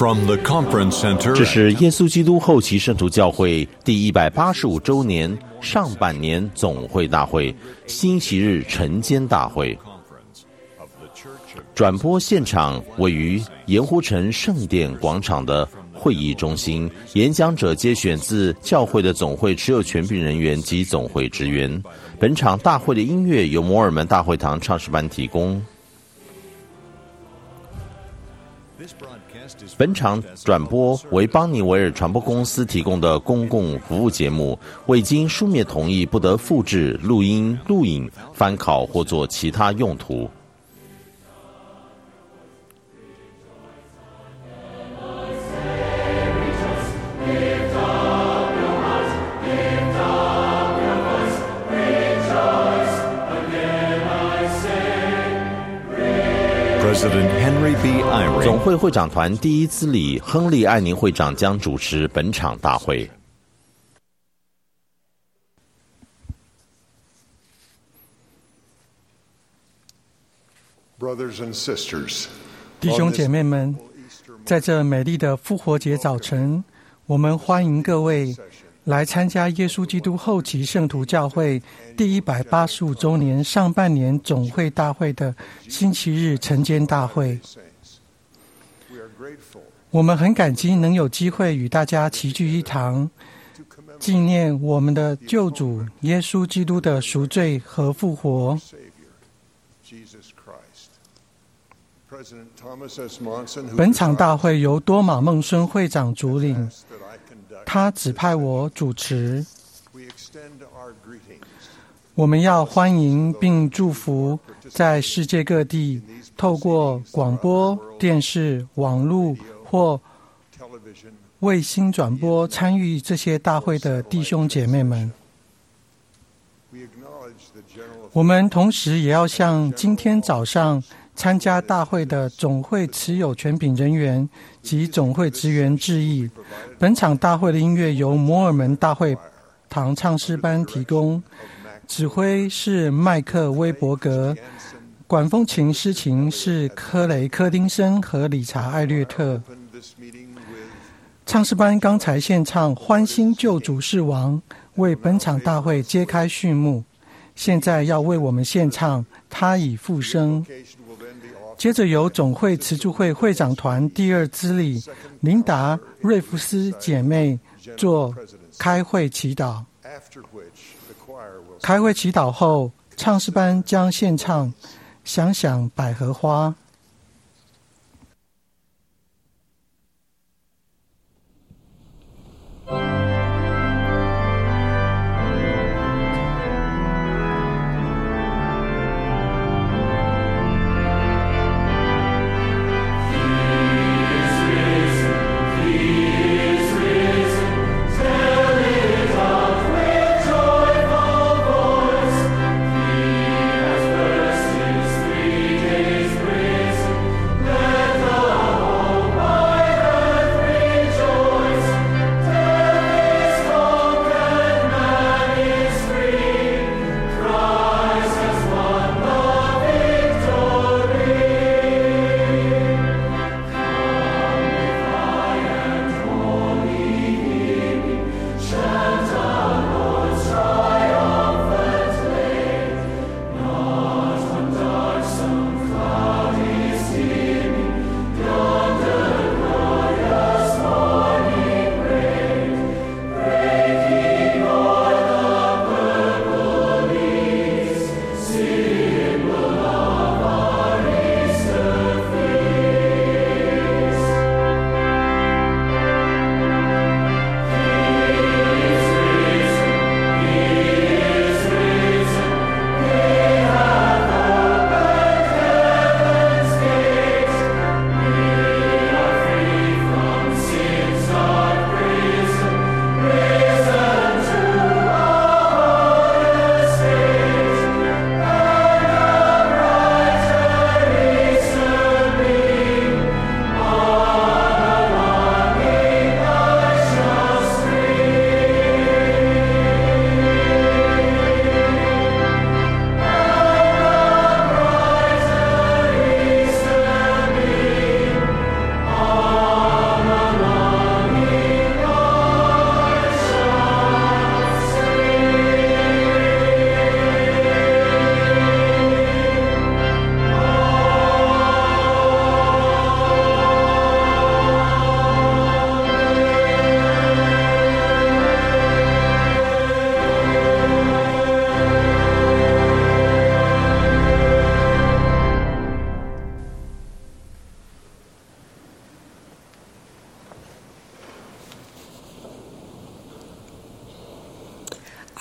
From the Conference Center， 这是耶稣基督后期圣徒教会第185周年上半年总会大会星期日晨间大会。转播现场位于盐湖城圣殿广场的会议中心，演讲者皆选自教会的总会持有权柄人员及总会职员。本场大会的音乐由摩尔门大会堂唱诗班提供。本场转播为邦尼维尔传播公司提供的公共服务节目，未经书面同意不得复制、录音、录影、翻拷或做其他用途。总会会长团第一资理亨利·艾宁会长将主持本场大会。 弟兄姐妹们，在这美丽的复活节早晨，我们欢迎各位来参加耶稣基督后期圣徒教会第185周年上半年总会大会的星期日晨间大会。我们很感激能有机会与大家齐聚一堂，纪念我们的救主耶稣基督的赎罪和复活。本场大会由多马孟孙会长主领，他指派我主持。我们要欢迎并祝福在世界各地透过广播电视、网络或卫星转播参与这些大会的弟兄姐妹们。我们同时也要向今天早上参加大会的总会持有权柄人员及总会职员致意。本场大会的音乐由摩尔门大会堂唱诗班提供，指挥是麦克·威伯格，管风琴、诗琴是科雷·柯丁森和理查·艾略特。唱诗班刚才献唱《欢欣救主是王》，为本场大会揭开序幕。现在要为我们献唱《他已复生》。接着由总会慈助会会长团第二资理琳达·瑞弗斯姐妹做开会祈祷。开会祈祷后，唱诗班将献唱《想想百合花》。 Praise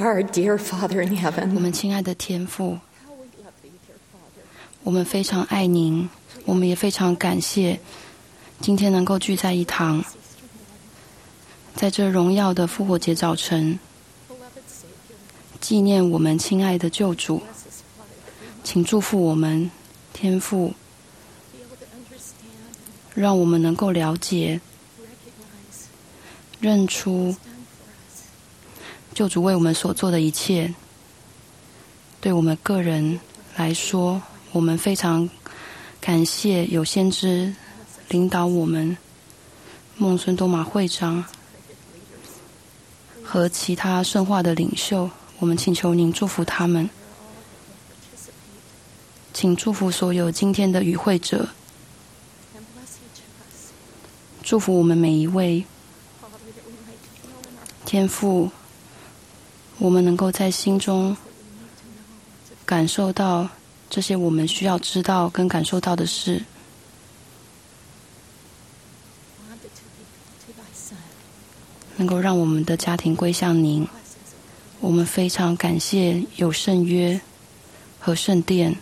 Our dear Father in 我 heaven, 们亲爱的天父，我们非常爱您，我们也非常感谢今天能够聚在一堂，在这荣耀的复活节早晨，纪念我们亲爱的救主。请祝福我们，天父，让我们能够了解、认出救主为我们所做的一切。对我们个人来说，我们非常感谢有先知领导我们，孟孙多玛会长和其他圣化的领袖，我们请求您祝福他们，请祝福所有今天的与会者，祝福我们每一位。天父，我们能够在心中感受到这些我们需要知道跟感受到的事，能够让我们的家庭归向您。我们非常感谢有圣约和圣殿。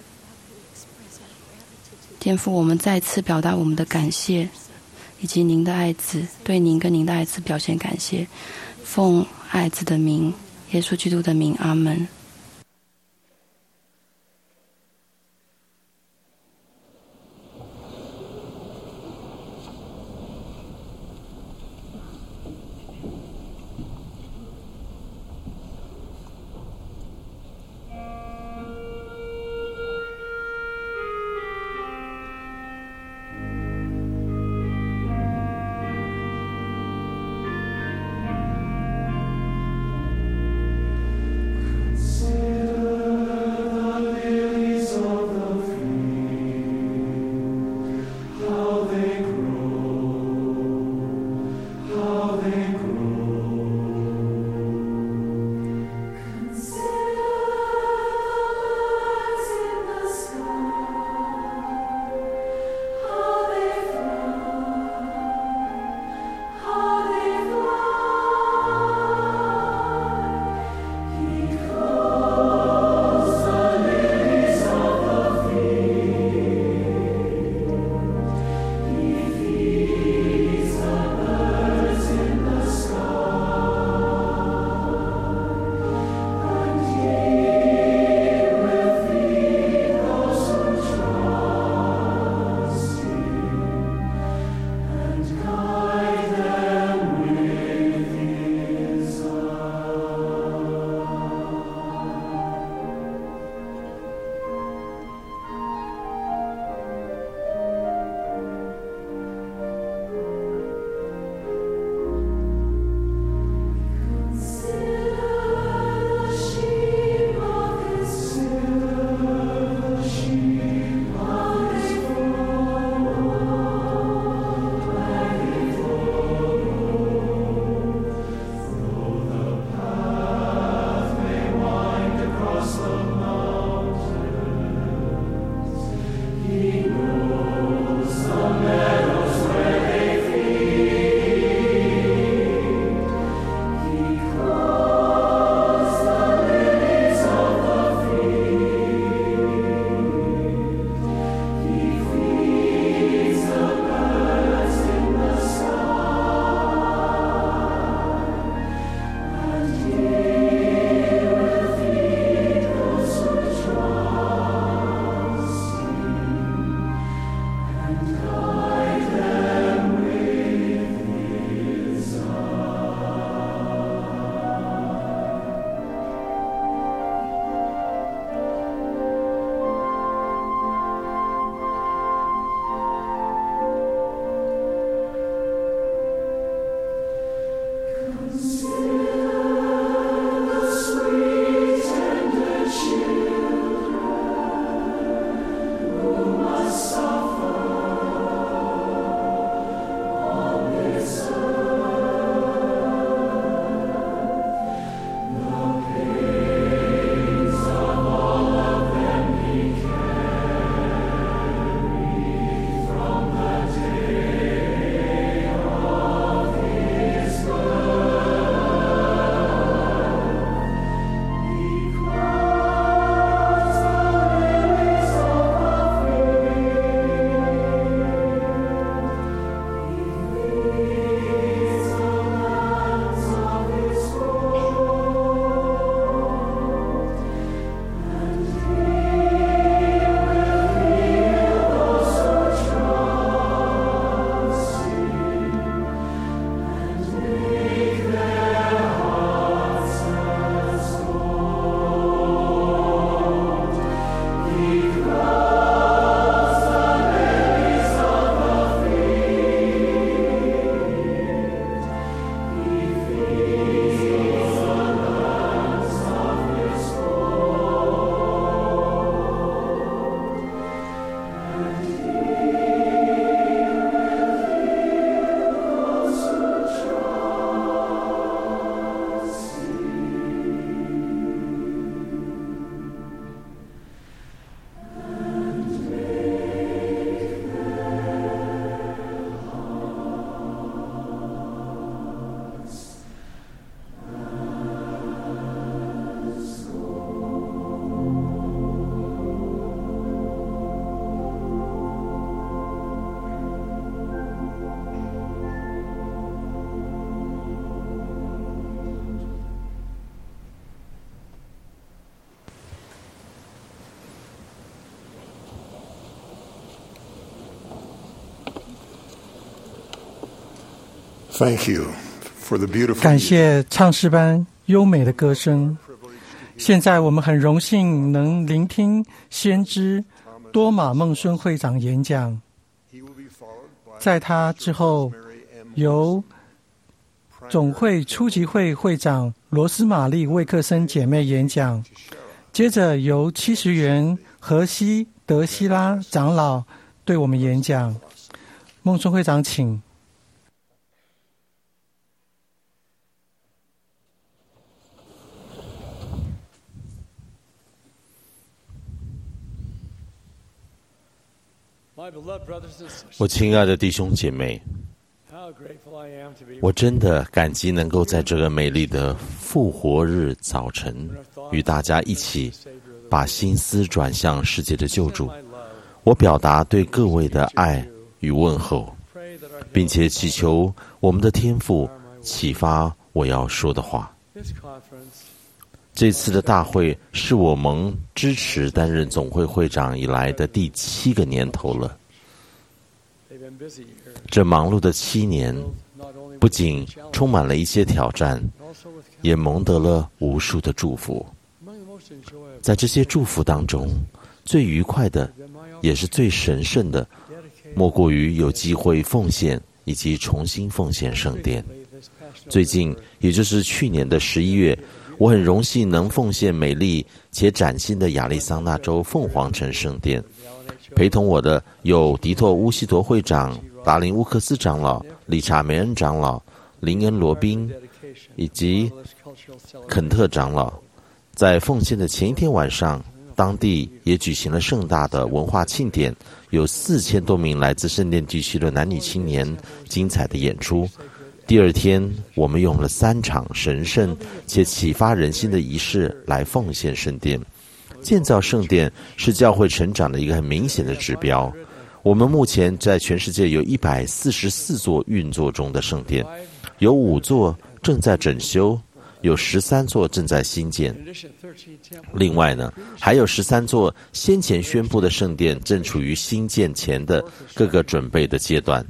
天父，我们再次表达我们的感谢，以及您的爱子，对您跟您的爱子表现感谢。奉爱子的名，耶稣基督的名，阿门。 Thank you for the beautiful 感谢唱诗班优美的歌声。现在我们很荣幸能聆听先知多马孟孙会长演讲，在他之后由总会初级会会长罗斯玛丽·魏克森姐妹演讲，接着由70元荷西德希拉长老对我们演讲。孟孙会长请。 我亲爱的弟兄姐妹，我真的感激能够在这个美丽的复活日早晨与大家一起把心思转向世界的救主。我表达对各位的爱与问候，并且祈求我们的天父启发我要说的话。这次的大会是我蒙支持担任总会会长以来的第7个年头了。这忙碌的7年，不仅充满了一些挑战，也蒙得了无数的祝福。在这些祝福当中，最愉快的，也是最神圣的，莫过于有机会奉献以及重新奉献圣殿。最近，也就是去年的11月，我很荣幸能奉献美丽且崭新的亚利桑那州凤凰城圣殿。陪同我的有迪托乌西陀会长、达林乌克斯长老、理查梅恩长老、林恩罗宾以及肯特长老。在奉献的前一天晚上，当地也举行了盛大的文化庆典，有4000多名来自圣殿地区的男女青年精彩的演出。第二天，我们用了3场神圣且启发人心的仪式来奉献圣殿。建造圣殿是教会成长的一个很明显的指标。我们目前在全世界有144座运作中的圣殿，有5座正在整修，有13座正在兴建。另外呢，还有13座先前宣布的圣殿正处于兴建前的各个准备的阶段。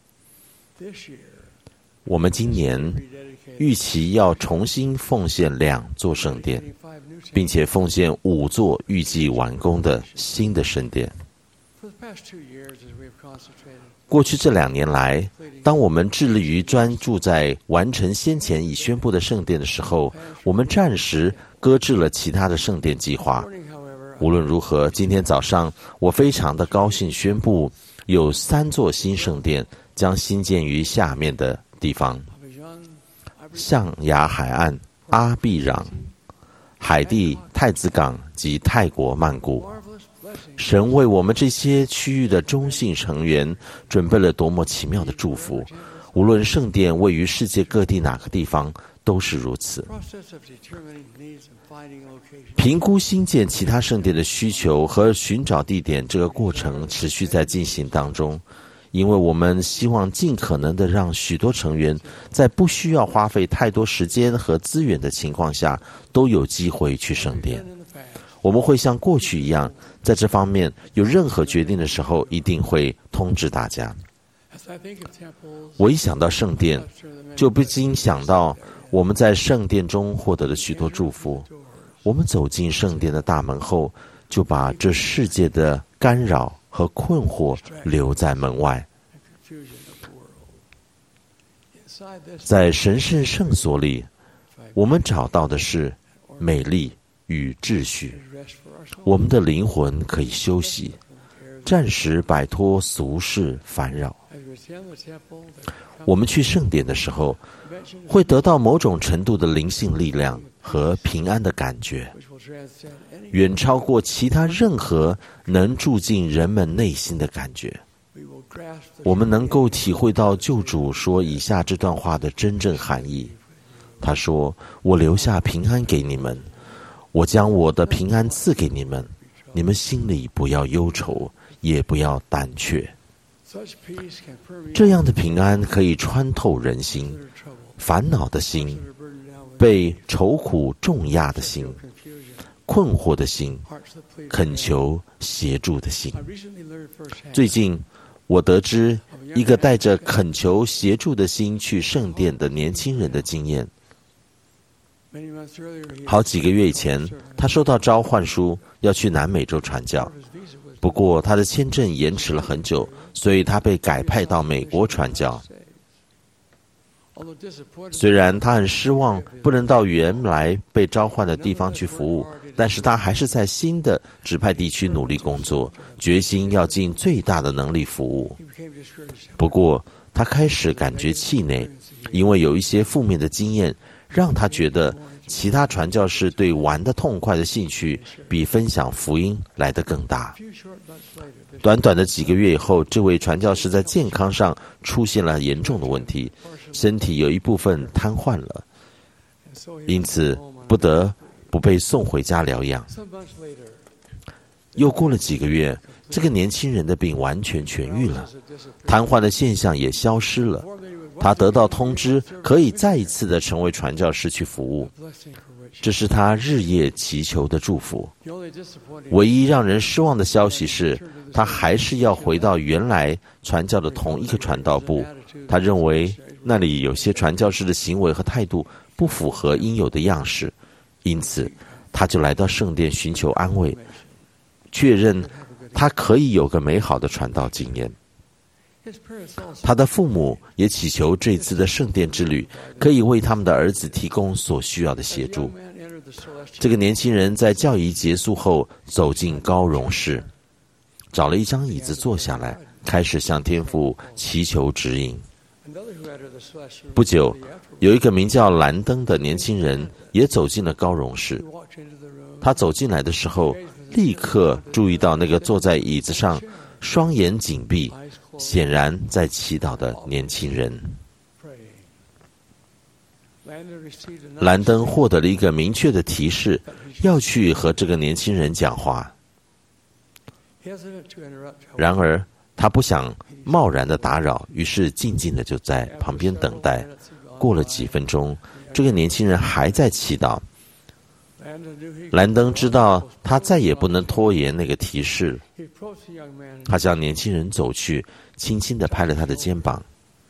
我们今年预期要重新奉献2座圣殿，并且奉献5座预计完工的新的圣殿。过去这2年来，当我们致力于专注在完成先前已宣布的圣殿的时候，我们暂时搁置了其他的圣殿计划。无论如何，今天早上我非常的高兴宣布，有3座新圣殿将兴建于下面的地方：象牙海岸、阿必壤、海地太子港及泰国曼谷。神为我们这些区域的中信成员准备了多么奇妙的祝福，无论圣殿位于世界各地哪个地方都是如此。评估新建其他圣殿的需求和寻找地点，这个过程持续在进行当中，因为我们希望尽可能的让许多成员在不需要花费太多时间和资源的情况下都有机会去圣殿。我们会像过去一样，在这方面有任何决定的时候一定会通知大家。我一想到圣殿，就不禁想到我们在圣殿中获得了许多祝福。我们走进圣殿的大门后，就把这世界的干扰和困惑留在门外。在神圣圣所里，我们找到的是美丽与秩序，我们的灵魂可以休息，暂时摆脱俗世烦扰。我们去圣殿的时候，会得到某种程度的灵性力量和平安的感觉，远超过其他任何能住进人们内心的感觉。我们能够体会到救主说以下这段话的真正含义。他说：我留下平安给你们，我将我的平安赐给你们，你们心里不要忧愁，也不要胆怯。这样的平安可以穿透人心，烦恼的心，被愁苦重压的心，困惑的心，恳求协助的心。最近我得知一个带着恳求协助的心去圣殿的年轻人的经验。好几个月以前，他收到召唤书，要去南美洲传教。不过他的签证延迟了很久，所以他被改派到美国传教。虽然他很失望不能到原来被召唤的地方去服务，但是他还是在新的指派地区努力工作，决心要尽最大的能力服务。不过他开始感觉气馁，因为有一些负面的经验让他觉得其他传教士对玩得痛快的兴趣比分享福音来得更大。短短的几个月以后，这位传教士在健康上出现了严重的问题，身体有一部分瘫痪了，因此不得不被送回家疗养。又过了几个月，这个年轻人的病完全痊愈了，瘫痪的现象也消失了。他得到通知，可以再一次的成为传教士去服务，这是他日夜祈求的祝福。唯一让人失望的消息是，他还是要回到原来传教的同一个传道部。他认为那里有些传教士的行为和态度不符合应有的样式，因此他就来到圣殿寻求安慰，确认他可以有个美好的传道经验。他的父母也祈求这次的圣殿之旅可以为他们的儿子提供所需要的协助。这个年轻人在教仪结束后走进高荣室，找了一张椅子坐下来，开始向天父祈求指引。不久，有一个名叫兰登的年轻人也走进了高荣室。他走进来的时候，立刻注意到那个坐在椅子上双眼紧闭显然在祈祷的年轻人。兰登获得了一个明确的提示，要去和这个年轻人讲话。然而他不想贸然的打扰，于是静静的就在旁边等待。过了几分钟，这个年轻人还在祈祷。兰登知道他再也不能拖延那个提示，他向年轻人走去，轻轻地拍了他的肩膀。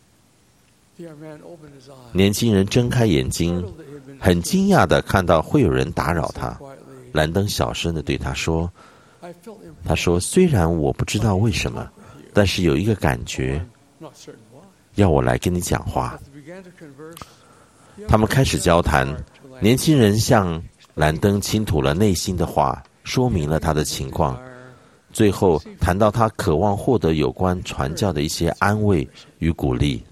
年轻人睁开眼睛，很惊讶地看到会有人打扰他。兰登小声地对他说：“虽然我不知道为什么，但是有一个感觉，要我来跟你讲话。”他们开始交谈，年轻人向兰登倾吐了内心的话，说明了他的情况，最后谈到他渴望获得有关传教的一些安慰与鼓励。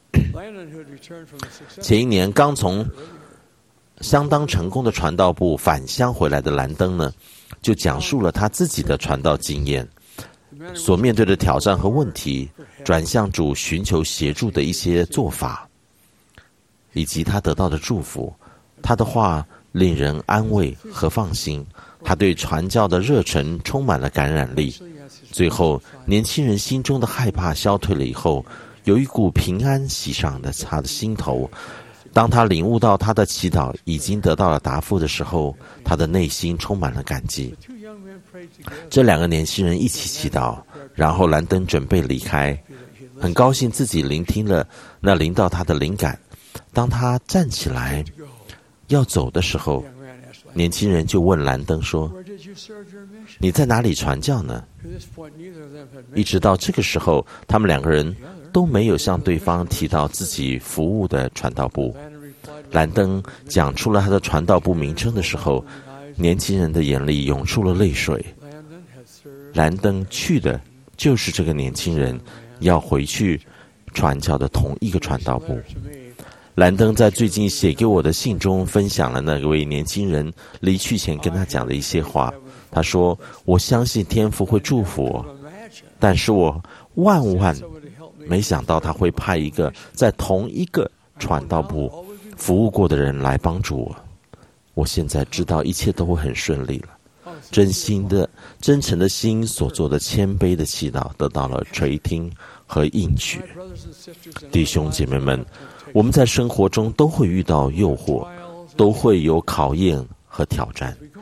前一年刚从相当成功的传道部返乡回来的兰登呢，就讲述了他自己的传道经验，所面对的挑战和问题，转向主寻求协助的一些做法，以及他得到的祝福。他的话令人安慰和放心，他对传教的热忱充满了感染力。最后，年轻人心中的害怕消退了以后，有一股平安袭上了他的心头。当他领悟到他的祈祷已经得到了答复的时候，他的内心充满了感激。这两个年轻人一起祈祷，然后兰登准备离开，很高兴自己聆听了那临到他的灵感。当他站起来要走的时候，年轻人就问兰登说：“你在哪里传教呢？”一直到这个时候，他们两个人都没有向对方提到自己服务的传道部。兰登讲出了他的传道部名称的时候，年轻人的眼里涌出了泪水。兰登去的就是这个年轻人要回去传教的同一个传道部。兰登在最近写给我的信中分享了那位年轻人离去前跟他讲的一些话。他说：“我相信天父会祝福我，但是我万没想到他会派一个在同一个传道部服务过的人来帮助我。我现在知道一切都会很顺利了。”真诚的心所做的谦卑的祈祷得到了垂听和应许。弟兄姐妹们，我们在生活中都会遇到诱惑，都会有考验和挑战。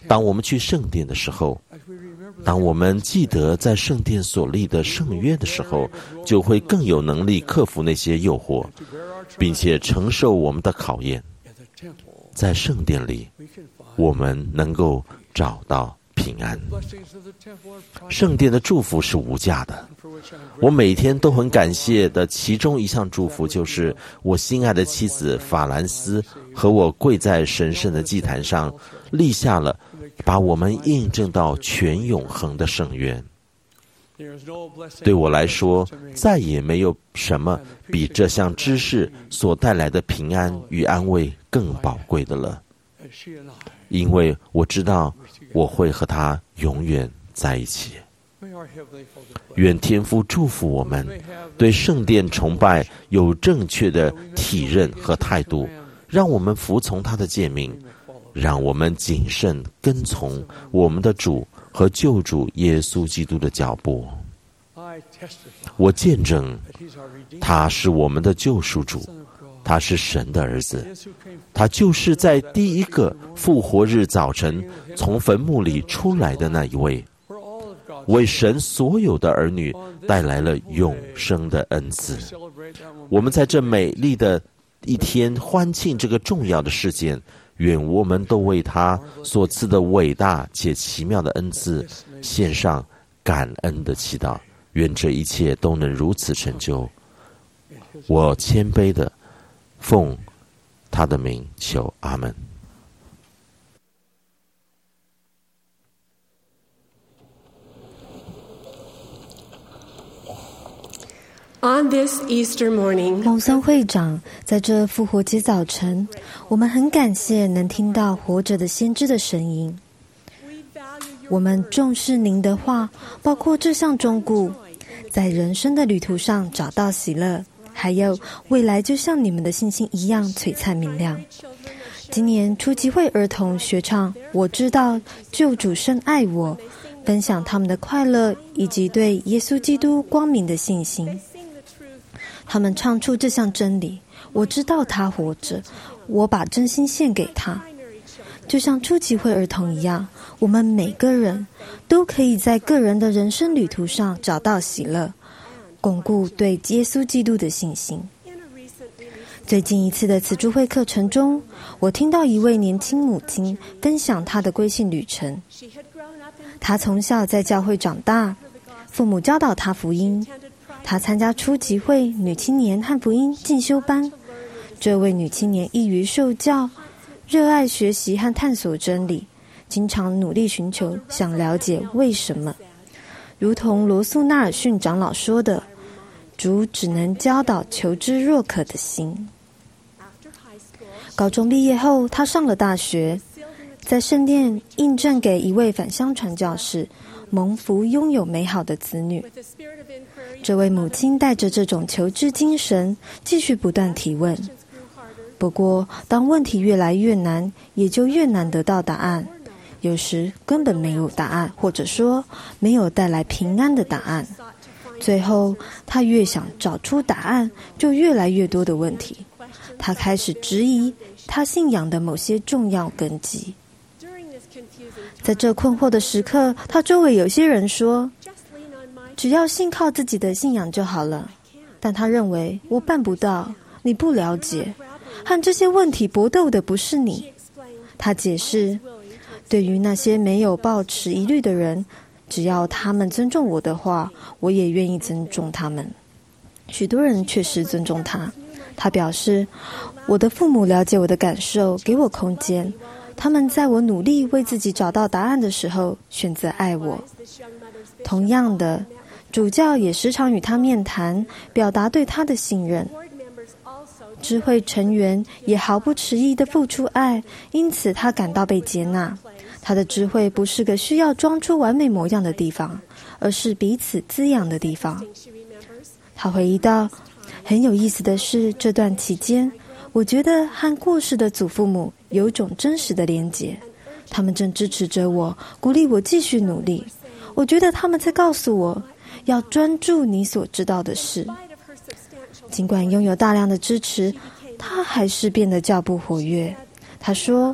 当我们去圣殿的时候，当我们记得在圣殿所立的圣约的时候，就会更有能力克服那些诱惑，并且承受我们的考验。在圣殿里，我们能够找到平安。圣殿的祝福是无价的，我每天都很感谢的其中一项祝福，就是我心爱的妻子法兰斯和我跪在神圣的祭坛上，立下了把我们印证到全永恒的圣约。对我来说，再也没有什么比这项知识所带来的平安与安慰更宝贵的了，因为我知道我会和他永远在一起。愿天父祝福我们，对圣殿崇拜有正确的体认和态度，让我们服从他的诫命，让我们谨慎跟从我们的主和救主耶稣基督的脚步。我见证他是我们的救赎主，他是神的儿子，他就是在第一个复活日早晨从坟墓里出来的那一位，为神所有的儿女带来了永生的恩赐。我们在这美丽的一天欢庆这个重要的事件，愿我们都为他所赐的伟大且奇妙的恩赐献上感恩的祈祷。愿这一切都能如此成就。我谦卑的奉他的名求，阿们。 On this Easter morning, 蒙森会长，在这复活节早晨，我们很感谢能听到活着的先知的声音。我们重视您的话，包括这项忠告，在人生的旅途上找到喜乐，还有未来就像你们的信心一样璀璨明亮。今年初级会儿童学唱我知道救主深爱我，分享他们的快乐以及对耶稣基督光明的信心。他们唱出这项真理，我知道他活着，我把真心献给他。就像初级会儿童一样，我们每个人都可以在个人的人生旅途上找到喜乐，巩固对耶稣基督的信心。最近一次的慈助会课程中，我听到一位年轻母亲分享她的归信旅程。她从小在教会长大，父母教导她福音，她参加初级会、女青年和福音进修班。这位女青年易于受教，热爱学习和探索真理，经常努力寻求，想了解为什么。如同罗素纳尔逊长老说的，主只能教导求知若渴的心。高中毕业后，他上了大学，在圣殿印证给一位返乡传教士，蒙福拥有美好的子女。这位母亲带着这种求知精神，继续不断提问。不过，当问题越来越难，也就越难得到答案。有时根本没有答案，或者说没有带来平安的答案。最后，他越想找出答案，就越来越多的问题。他开始质疑他信仰的某些重要根基。在这困惑的时刻，他周围有些人说，只要信靠自己的信仰就好了。但他认为，我办不到，你不了解，和这些问题搏斗的不是你。他解释，对于那些没有抱持疑虑的人，只要他们尊重我的话，我也愿意尊重他们。许多人确实尊重他。他表示，我的父母了解我的感受，给我空间。他们在我努力为自己找到答案的时候，选择爱我。同样的，主教也时常与他面谈，表达对他的信任。知会成员也毫不迟疑地付出爱，因此他感到被接纳。他的知会不是个需要装出完美模样的地方，而是彼此滋养的地方。他回忆到，很有意思的是，这段期间，我觉得和过世的祖父母有种真实的连结。他们正支持着我，鼓励我继续努力。我觉得他们在告诉我，要专注你所知道的事。尽管拥有大量的支持，他还是变得较不活跃。他说，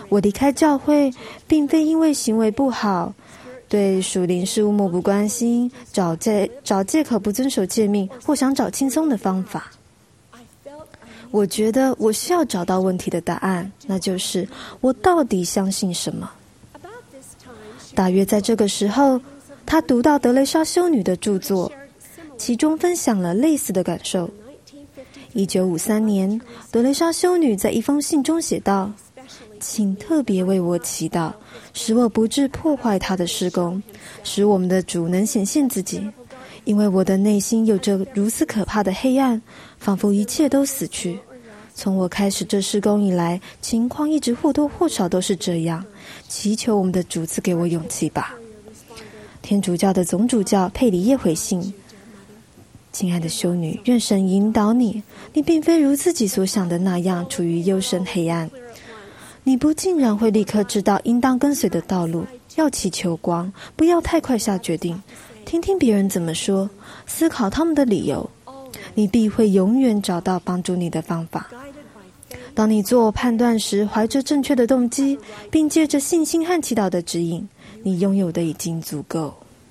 我离开教会，并非因为行为不好，对属灵事物漠不关心，找借口不遵守诫命，或想找轻松的方法。我觉得我需要找到问题的答案，那就是我到底相信什么。大约在这个时候，他读到德蕾莎修女的著作，其中分享了类似的感受。1953年，德蕾莎修女在一封信中写道：请特别为我祈祷，使我不致破坏他的事工，使我们的主能显现自己。因为我的内心有着如此可怕的黑暗，仿佛一切都死去。从我开始这事工以来，情况一直或多或少都是这样。祈求我们的主赐给我勇气吧。天主教的总主教佩里耶回信：亲爱的修女，愿神引导你，你并非如自己所想的那样处于幽深黑暗。你不竟然会立刻知道应当跟随的道路，要祈求光，不要太快下决定，听听别人怎么说，思考他们的理由，你必会永远找到帮助你的方法。当你做判断时，怀着正确的动机，并借着信心和祈祷的指引，你拥有的已经足够。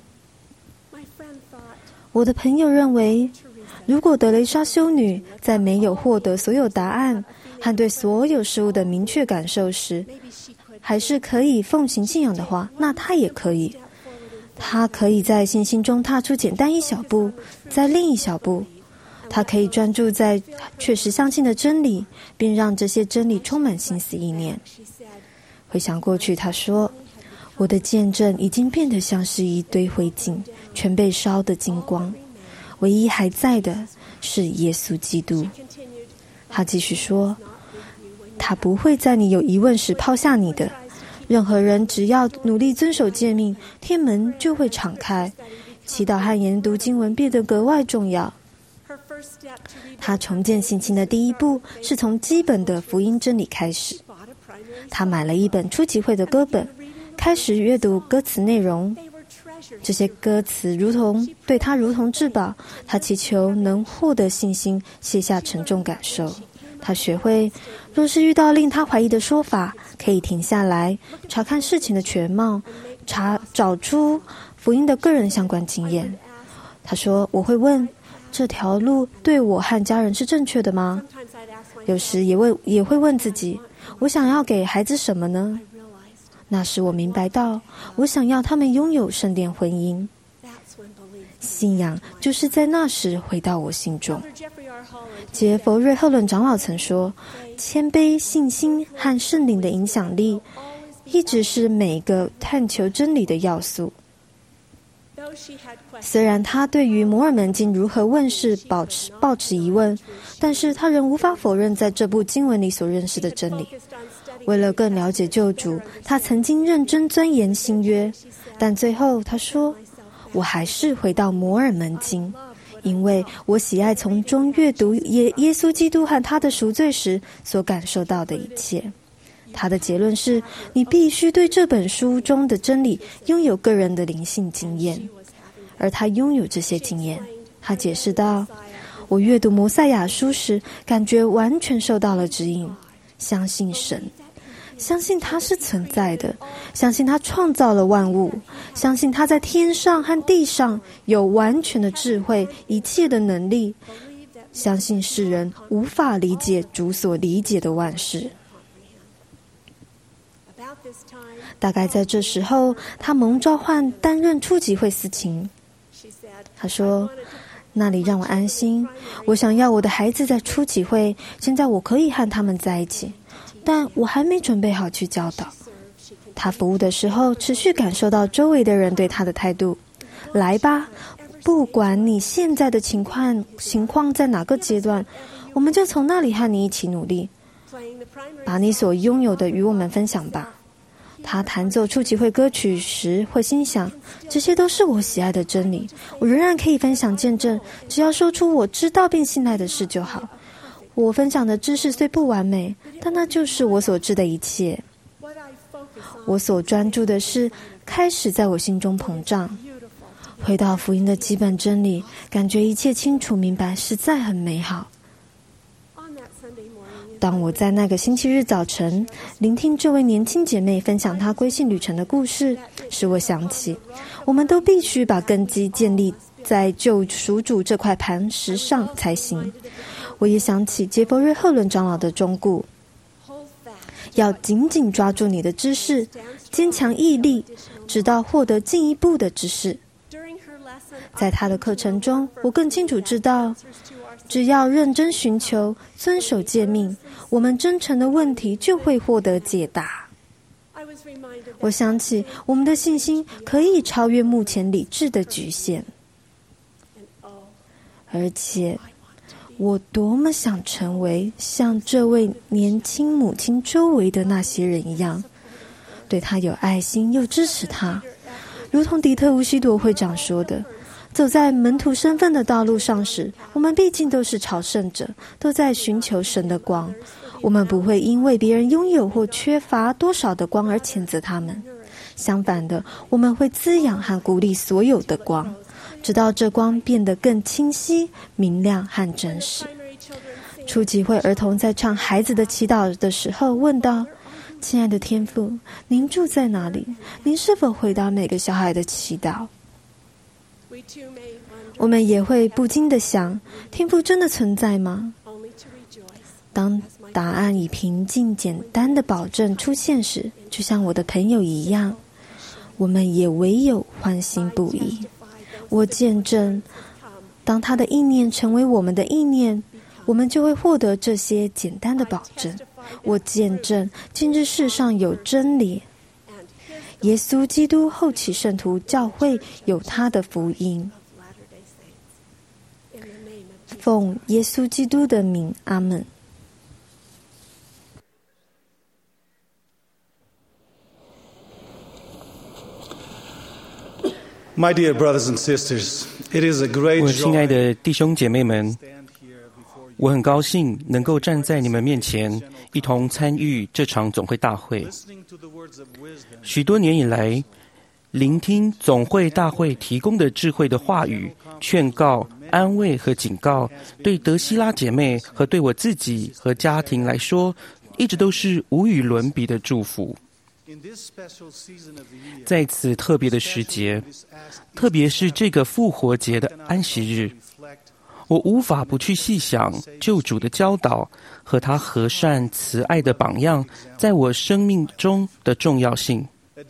我的朋友认为，如果德蕾莎修女在没有获得所有答案和对所有事物的明确感受时，还是可以奉行信仰的话，那她也可以。她可以在信心中踏出简单一小步，再另一小步。她可以专注在确实相信的真理，并让这些真理充满心思意念。回想过去，她说：我的见证已经变得像是一堆灰烬，全被烧得精光，唯一还在的是耶稣基督。他继续说，他不会在你有疑问时抛下你的，任何人只要努力遵守诫命，天门就会敞开。祈祷和研读经文变得格外重要。他重建信心的第一步是从基本的福音真理开始。他买了一本初级会的歌本，开始阅读歌词内容。这些歌词对他如同至宝，他祈求能获得信心，卸下沉重感受。他学会，若是遇到令他怀疑的说法，可以停下来，查看事情的全貌，找出福音的个人相关经验。他说，我会问，这条路对我和家人是正确的吗？有时也会问自己，我想要给孩子什么呢？那时我明白到，我想要他们拥有圣殿婚姻。信仰就是在那时回到我心中。杰佛瑞·赫伦长老曾说，谦卑、信心和圣灵的影响力一直是每个探求真理的要素。虽然他对于摩尔门经如何问世抱持疑问，但是他仍无法否认在这部经文里所认识的真理。为了更了解救主，他曾经认真钻研新约，但最后他说，我还是回到摩尔门经，因为我喜爱从中阅读耶稣基督和他的赎罪时所感受到的一切。他的结论是，你必须对这本书中的真理拥有个人的灵性经验，而他拥有这些经验。他解释道，我阅读摩赛亚书时，感觉完全受到了指引，相信神，相信他是存在的，相信他创造了万物，相信他在天上和地上有完全的智慧，一切的能力，相信世人无法理解主所理解的万事。大概在这时候，他蒙召唤担任初级会司琴。他说，那里让我安心，我想要我的孩子在初级会，现在我可以和他们在一起，但我还没准备好去教导。他服务的时候，持续感受到周围的人对他的态度。来吧，不管你现在的情况在哪个阶段，我们就从那里和你一起努力，把你所拥有的与我们分享吧。他弹奏初级会歌曲时会心想，这些都是我喜爱的真理，我仍然可以分享见证，只要说出我知道并信赖的事就好。我分享的知识虽不完美，但那就是我所知的一切。我所专注的是开始在我心中膨胀，回到福音的基本真理，感觉一切清楚明白，实在很美好。 当我在那个星期日早晨聆听这位年轻姐妹分享她归信旅程的故事，使我想起，我们都必须把根基建立在救赎主这块磐石上才行。我也想起杰佛瑞·赫伦长老的忠告，要紧紧抓住你的知识，坚强毅力，直到获得进一步的知识。在他的课程中，我更清楚知道，只要认真寻求，遵守诫命，我们真诚的问题就会获得解答。我想起我们的信心可以超越目前理智的局限，而且我多么想成为像这位年轻母亲周围的那些人一样，对她有爱心又支持她。如同迪特·乌西朵会长说的，走在门徒身份的道路上时，我们毕竟都是朝圣者，都在寻求神的光。我们不会因为别人拥有或缺乏多少的光而谴责他们，相反的，我们会滋养和鼓励所有的光，直到这光变得更清晰、明亮和真实。初级会儿童在唱孩子的祈祷的时候问道：亲爱的天父，您住在哪里？您是否回答每个小孩的祈祷？我们也会不禁地想，天父真的存在吗？当答案以平静简单的保证出现时，就像我的朋友一样，我们也唯有欢欣不已。我见证，当他的意念成为我们的意念，我们就会获得这些简单的保证。我见证，今日世上有真理，耶稣基督后期圣徒教会有他的福音。奉耶稣基督的名，阿们。 My dear brothers and sisters, it is a great joy. 我亲爱的弟兄姐妹们，我很高兴能够站在你们面前，一同参与这场总会大会。许多年以来，聆听总会大会提供的智慧的话语、劝告、安慰和警告，对德希拉姐妹和对我自己和家庭来说，一直都是无与伦比的祝福。在此特别的时节，特别是这个复活节的安息日，我无法不去细想救主的教导和他和善慈爱的榜样在我生命中的重要性。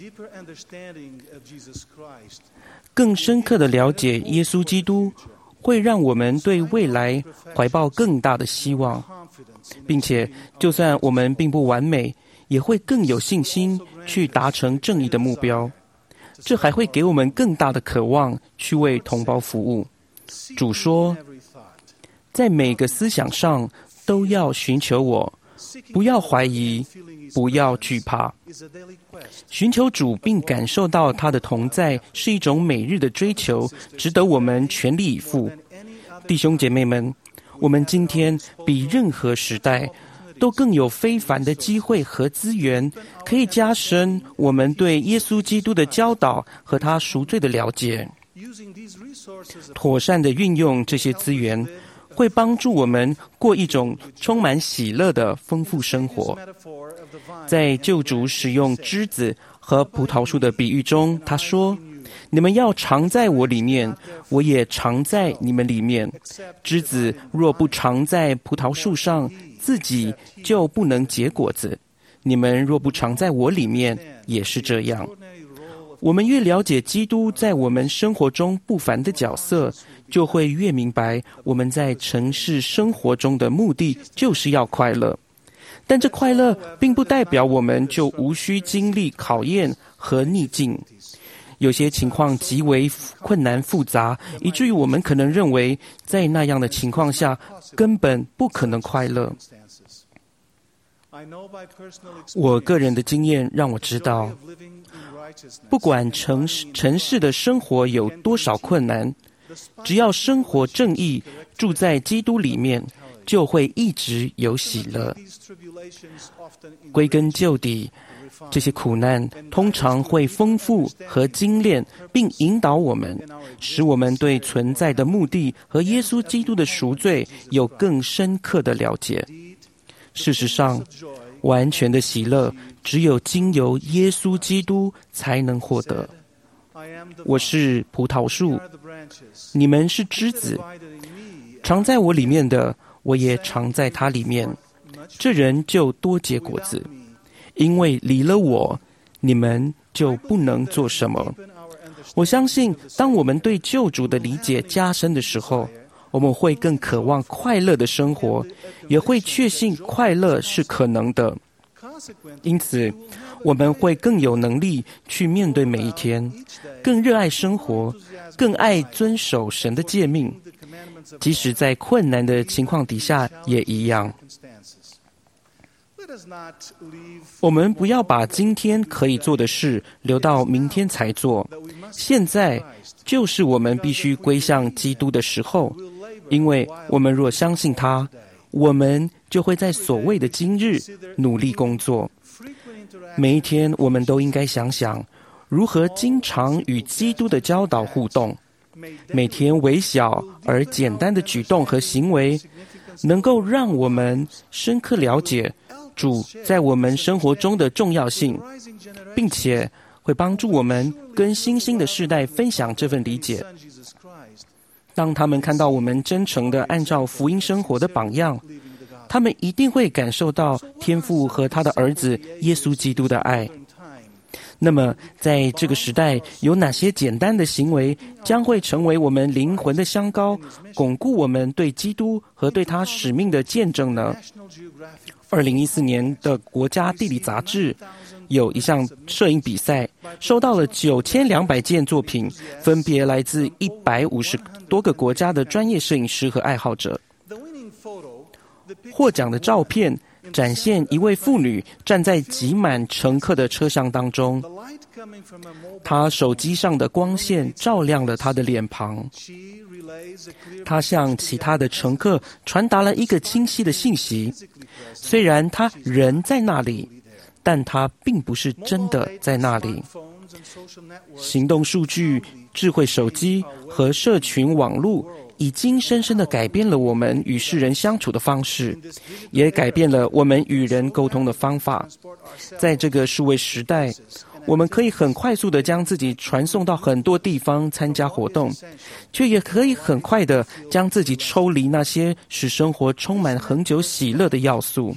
更深刻的了解耶稣基督，会让我们对未来怀抱更大的希望，并且就算我们并不完美，也会更有信心去达成正义的目标。这还会给我们更大的渴望去为同胞服务。主说，在每个思想上都要寻求我，不要怀疑，不要惧怕。寻求主并感受到他的同在是一种每日的追求，值得我们全力以赴。弟兄姐妹们，我们今天比任何时代都更有非凡的机会和资源，可以加深我们对耶稣基督的教导和他赎罪的了解。妥善的运用这些资源，会帮助我们过一种充满喜乐的丰富生活。在救主使用枝子和葡萄树的比喻中，他说，你们要常在我里面，我也常在你们里面。枝子若不常在葡萄树上，自己就不能结果子。你们若不常在我里面，也是这样。我们越了解基督在我们生活中不凡的角色，就会越明白我们在城市生活中的目的就是要快乐。但这快乐并不代表我们就无需经历考验和逆境。有些情况极为困难复杂，以至于我们可能认为在那样的情况下根本不可能快乐。我个人的经验让我知道，不管城市的生活有多少困难，只要生活正义，住在基督里面，就会一直有喜乐。归根究底，这些苦难通常会丰富和精炼，并引导我们，使我们对存在的目的和耶稣基督的赎罪有更深刻的了解。 事实上，完全的喜乐只有经由耶稣基督才能获得。我是葡萄树，你们是枝子，常在我里面的，我也常在他里面，这人就多结果子。因为离了我，你们就不能做什么。我相信，当我们对救主的理解加深的时候，我们会更渴望快乐的生活，也会确信快乐是可能的。因此，我们会更有能力去面对每一天，更热爱生活，更爱遵守神的诫命，即使在困难的情况底下也一样。我们不要把今天可以做的事留到明天才做，现在就是我们必须归向基督的时候，因为我们若相信他，我们就会在所谓的今日努力工作。每一天我们都应该想想如何经常与基督的教导互动，每天微小而简单的举动和行为能够让我们深刻了解主在我们生活中的重要性，并且会帮助我们跟新兴的世代分享这份理解。当他们看到我们真诚地按照福音生活的榜样，他们一定会感受到天父和他的儿子耶稣基督的爱。那么在这个时代，有哪些简单的行为将会成为我们灵魂的香膏，巩固我们对基督和对他使命的见证呢？2014年的国家地理杂志有一项摄影比赛，收到了9200件作品，分别来自150多个国家的专业摄影师和爱好者。获奖的照片展现一位妇女站在挤满乘客的车厢当中，她手机上的光线照亮了她的脸庞，她向其他的乘客传达了一个清晰的信息，虽然她人在那里，但她并不是真的在那里。行动数据、智慧手机和社群网络已经深深地改变了我们与世人相处的方式，也改变了我们与人沟通的方法。在这个数位时代，我们可以很快速地将自己传送到很多地方参加活动，却也可以很快地将自己抽离那些使生活充满恒久喜乐的要素。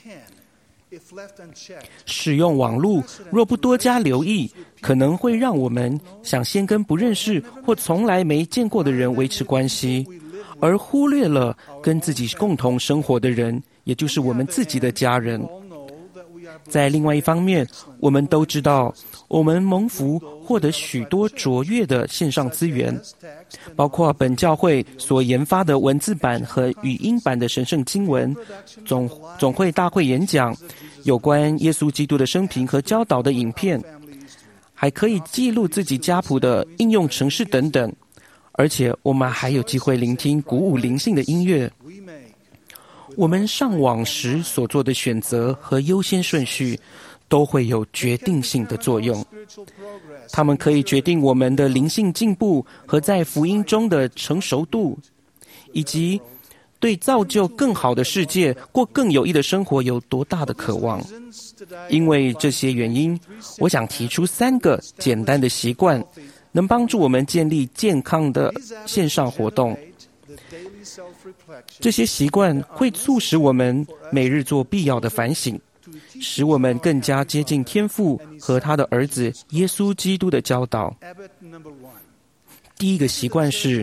使用网络若不多加留意，可能会让我们想先跟不认识或从来没见过的人维持关系，而忽略了跟自己共同生活的人，也就是我们自己的家人。在另外一方面，我们都知道，我们蒙福获得许多卓越的线上资源，包括本教会所研发的文字版和语音版的神圣经文、总会大会演讲、有关耶稣基督的生平和教导的影片，还可以记录自己家谱的应用程式等等。而且我们还有机会聆听鼓舞灵性的音乐。我们上网时所做的选择和优先顺序都会有决定性的作用，它们可以决定我们的灵性进步和在福音中的成熟度，以及对造就更好的世界、过更有益的生活有多大的渴望。因为这些原因，我想提出3个简单的习惯，能帮助我们建立健康的线上活动。这些习惯会促使我们每日做必要的反省，使我们更加接近天父和他的儿子耶稣基督的教导。第一个习惯是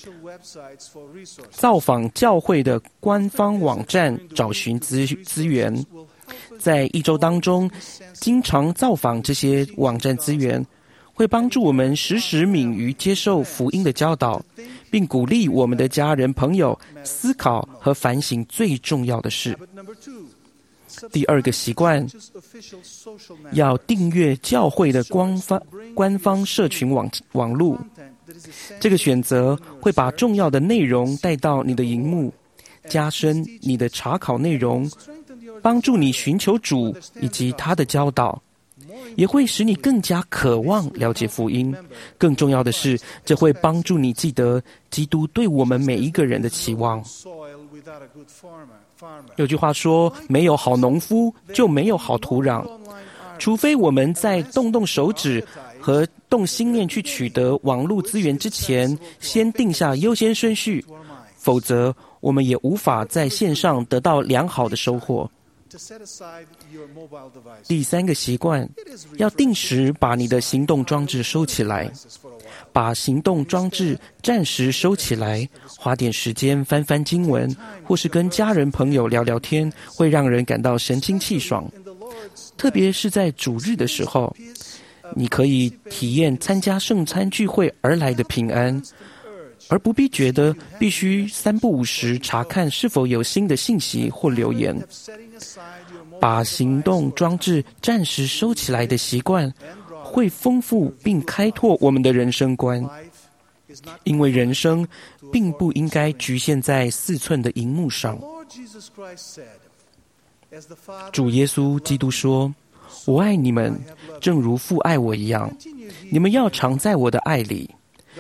造访教会的官方网站，找寻资源。在一周当中，经常造访这些网站资源，会帮助我们时时敏于接受福音的教导，并鼓励我们的家人朋友思考和反省最重要的事。第二个习惯，要订阅教会的官方社群网路。这个选择会把重要的内容带到你的荧幕，加深你的查考内容，帮助你寻求主以及他的教导，也会使你更加渴望了解福音。更重要的是，这会帮助你记得基督对我们每一个人的期望。 有句话说，没有好农夫就没有好土壤，除非我们在动手指和动心念去取得网络资源之前，先定下优先顺序，否则我们也无法在线上得到良好的收获。第3个习惯，要定时把你的行动装置收起来，把行动装置暂时收起来，花点时间翻翻经文，或是跟家人朋友聊聊天，会让人感到神清气爽。特别是在主日的时候，你可以体验参加圣餐聚会而来的平安，而不必觉得必须3不5时查看是否有新的信息或留言。把行动装置暂时收起来的习惯，会丰富并开拓我们的人生观，因为人生并不应该局限在4寸的荧幕上。主耶稣基督说，我爱你们，正如父爱我一样，你们要常在我的爱里。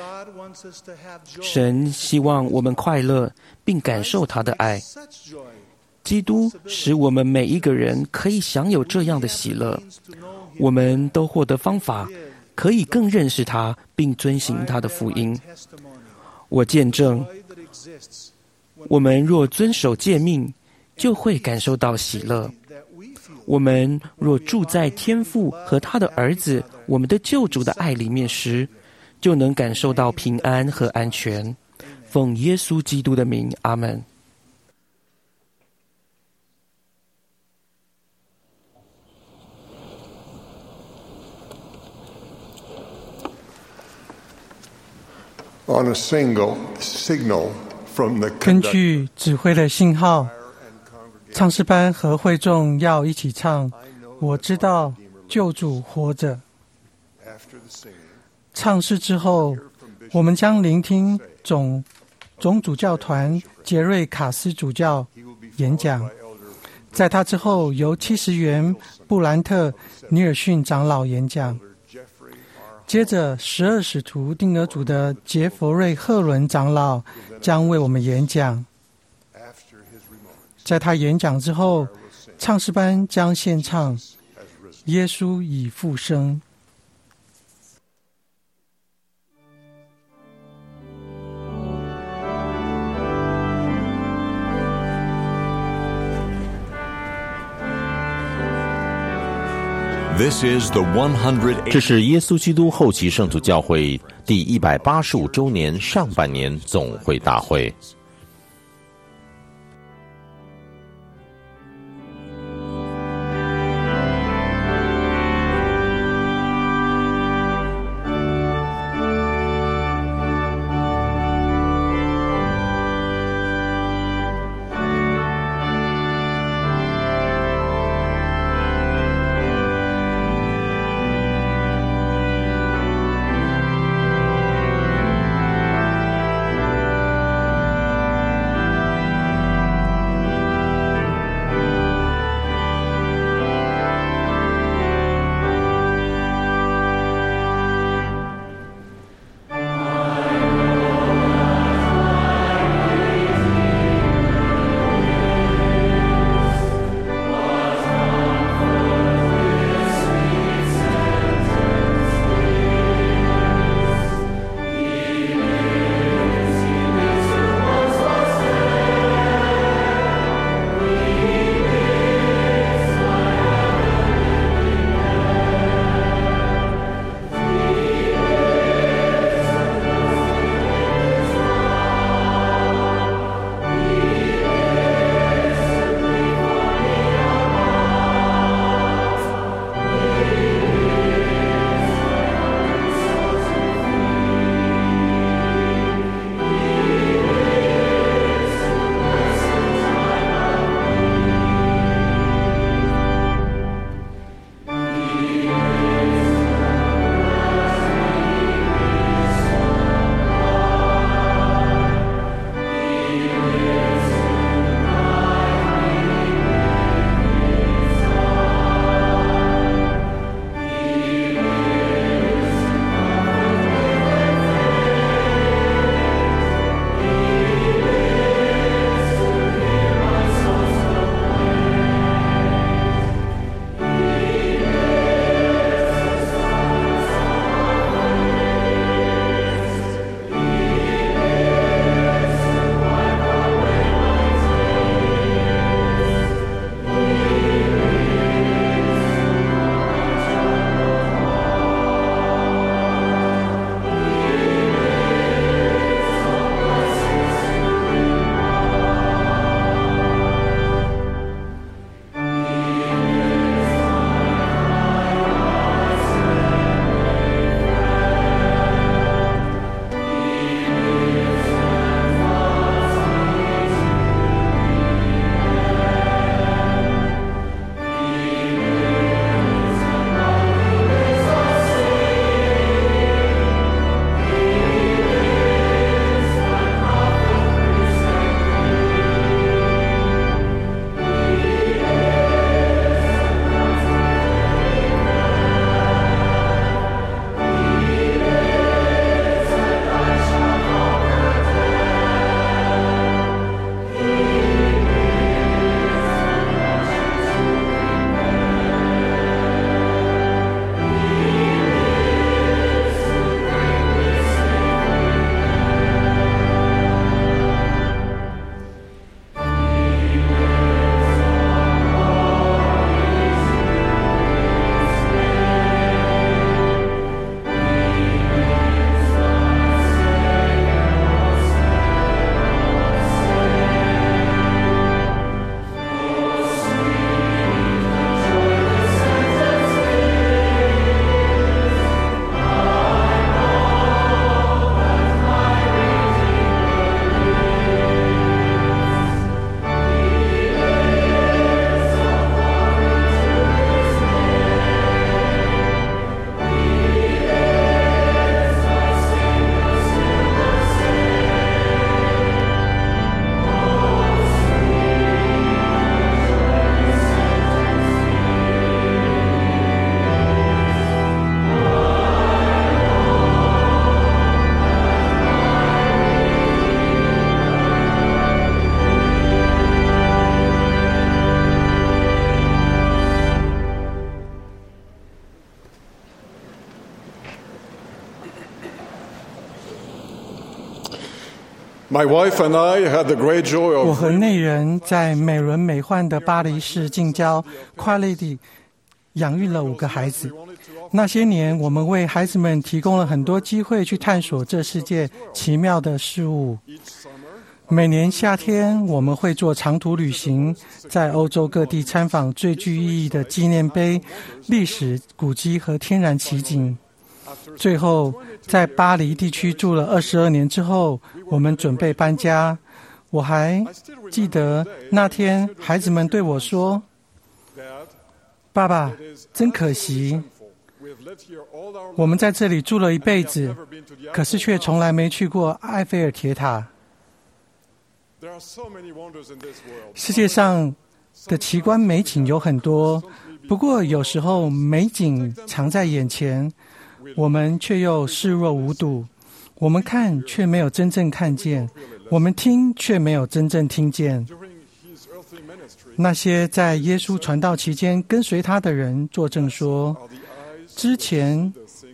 神希望我们快乐，并感受他的爱。基督使我们每一个人可以享有这样的喜乐。我们都获得方法，可以更认识他，并遵行他的福音。我见证，我们若遵守诫命，就会感受到喜乐。我们若住在天父和他的儿子，我们的救主的爱里面时，就能感受到平安和安全。奉耶稣基督的名，阿们。 根据指挥的信号，唱诗班和会众要一起唱我知道救主活着。唱诗之后，我们将聆听总主教团杰瑞卡斯主教演讲，在他之后由70元布兰特尼尔逊长老演讲，接着12使徒定额组的杰佛瑞赫伦长老将为我们演讲。在他演讲之后，唱诗班将献唱耶稣已复生。 这是耶稣基督后期圣徒教会第185周年上半年总会大会。 My wife and I had the great joy 我 of 和内人在美轮美奂的巴黎市近郊快乐地养育了5个孩子。那些年，我们为孩子们提供了很多机会去探索这世界奇妙的事物。每年夏天，我们会做长途旅行，在欧洲各地参访最具意义的纪念碑、历史古迹和天然奇景。最后，在巴黎地区住了22年之后，我们准备搬家。我还记得那天，孩子们对我说：“爸爸，真可惜，我们在这里住了一辈子，可是却从来没去过埃菲尔铁塔。”世界上的奇观美景有很多，不过有时候美景藏在眼前，我们却又视若无睹。我们看却没有真正看见，我们听却没有真正听见。那些在耶稣传道期间跟随他的人作证说，之前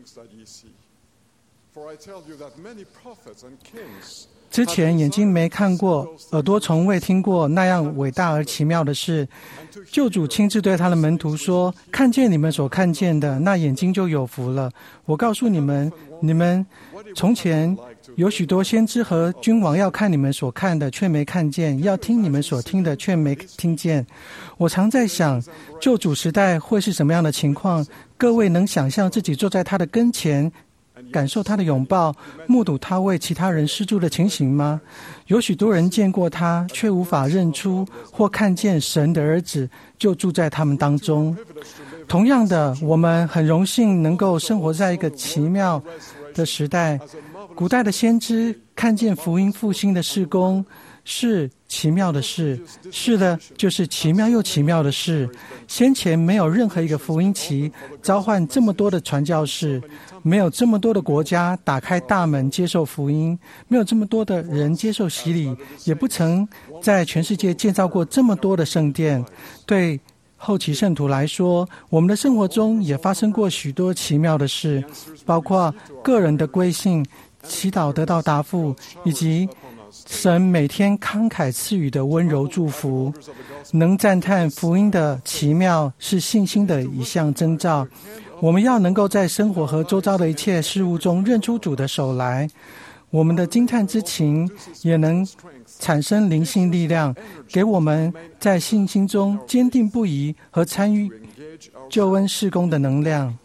眼睛没看过，耳朵从未听过那样伟大而奇妙的事。救主亲自对他的门徒说：“看见你们所看见的，那眼睛就有福了。我告诉你们，你们从前有许多先知和君王要看你们所看的，却没看见；要听你们所听的，却没听见。”我常在想，救主时代会是什么样的情况？各位能想象自己坐在他的跟前，感受他的拥抱，目睹他为其他人施助的情形吗？有许多人见过他，却无法认出或看见神的儿子就住在他们当中。同样的，我们很荣幸能够生活在一个奇妙的时代。古代的先知看见福音复兴的事工是奇妙的事，是的，就是奇妙又奇妙的事。先前没有任何一个福音期召唤这么多的传教士，没有这么多的国家打开大门接受福音，没有这么多的人接受洗礼，也不曾在全世界建造过这么多的圣殿。对后期圣徒来说，我们的生活中也发生过许多奇妙的事，包括个人的归信、祈祷得到答复，以及神每天慷慨赐予的温柔祝福。能赞叹福音的奇妙是信心的一项征兆。我们要能够在生活和周遭的一切事物中认出主的手来，我们的惊叹之情也能产生灵性力量，给我们在信心中坚定不移和参与救恩事工的能量。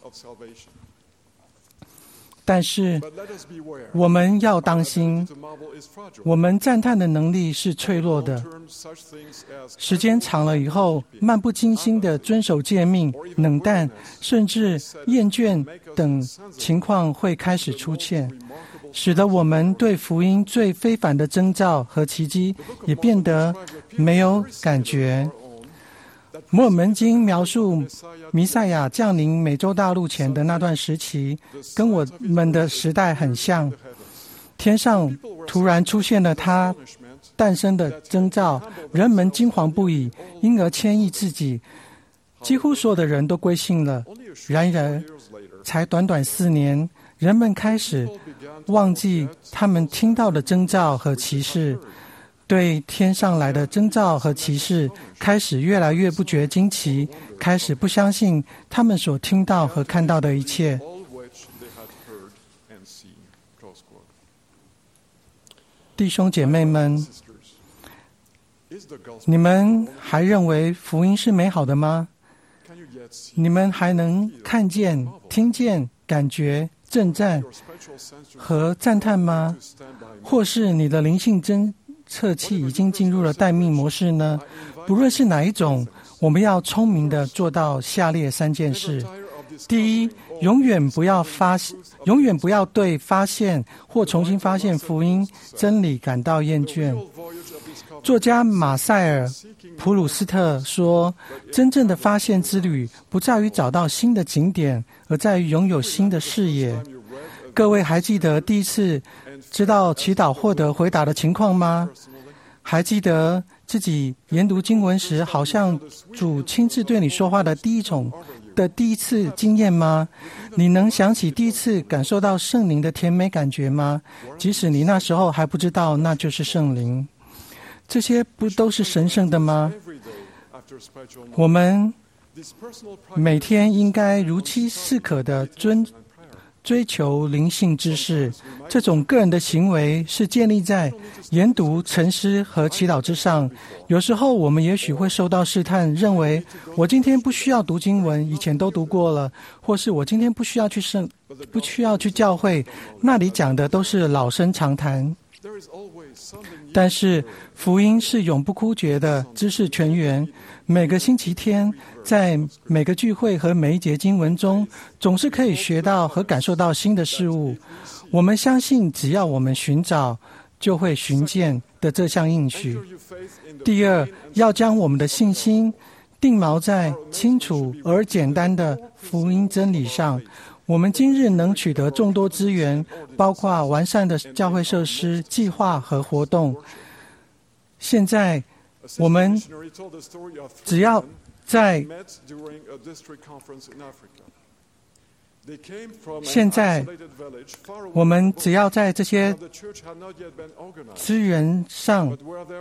但是我们要当心，我们赞叹的能力是脆弱的。时间长了以后，漫不经心地遵守诫命、冷淡甚至厌倦等情况会开始出现，使得我们对福音最非凡的征兆和奇迹也变得没有感觉。摩尔门经描述弥赛亚降临美洲大陆前的那段时期，跟我们的时代很像。天上突然出现了他诞生的征兆，人们惊惶不已，因而谦抑自己，几乎所有的人都归信了。然而，才短短4年，人们开始忘记他们听到的征兆和启示，对天上来的征兆和启示开始越来越不觉惊奇，开始不相信他们所听到和看到的一切。弟兄姐妹们，你们还认为福音是美好的吗？你们还能看见、听见、感觉、震颤和赞叹吗？或是你的灵性侦测器已经进入了待命模式呢？不论是哪一种，我们要聪明地做到下列3件事。第一，永远不要对发现或重新发现福音真理感到厌倦。作家马塞尔·普鲁斯特说，真正的发现之旅不在于找到新的景点，而在于拥有新的视野。各位还记得第一次知道祈祷获得回答的情况吗？还记得自己研读经文时，好像主亲自对你说话的第一次经验吗？你能想起第一次感受到圣灵的甜美感觉吗？即使你那时候还不知道那就是圣灵，这些不都是神圣的吗？我们每天应该如饥似渴地追求灵性知识，这种个人的行为是建立在研读、沉思和祈祷之上。有时候我们也许会受到试探，认为我今天不需要读经文，以前都读过了，或是我今天不需要去教会，那里讲的都是老生常谈。但是福音是永不枯竭的知识泉源，每个星期天在每个聚会和每一节经文中，总是可以学到和感受到新的事物。我们相信只要我们寻找，就会寻见的这项应许。第二，要将我们的信心定锚在清楚而简单的福音真理上。我们今日能取得众多资源，包括完善的教会设施、计划和活动。现在我们只要在这些资源上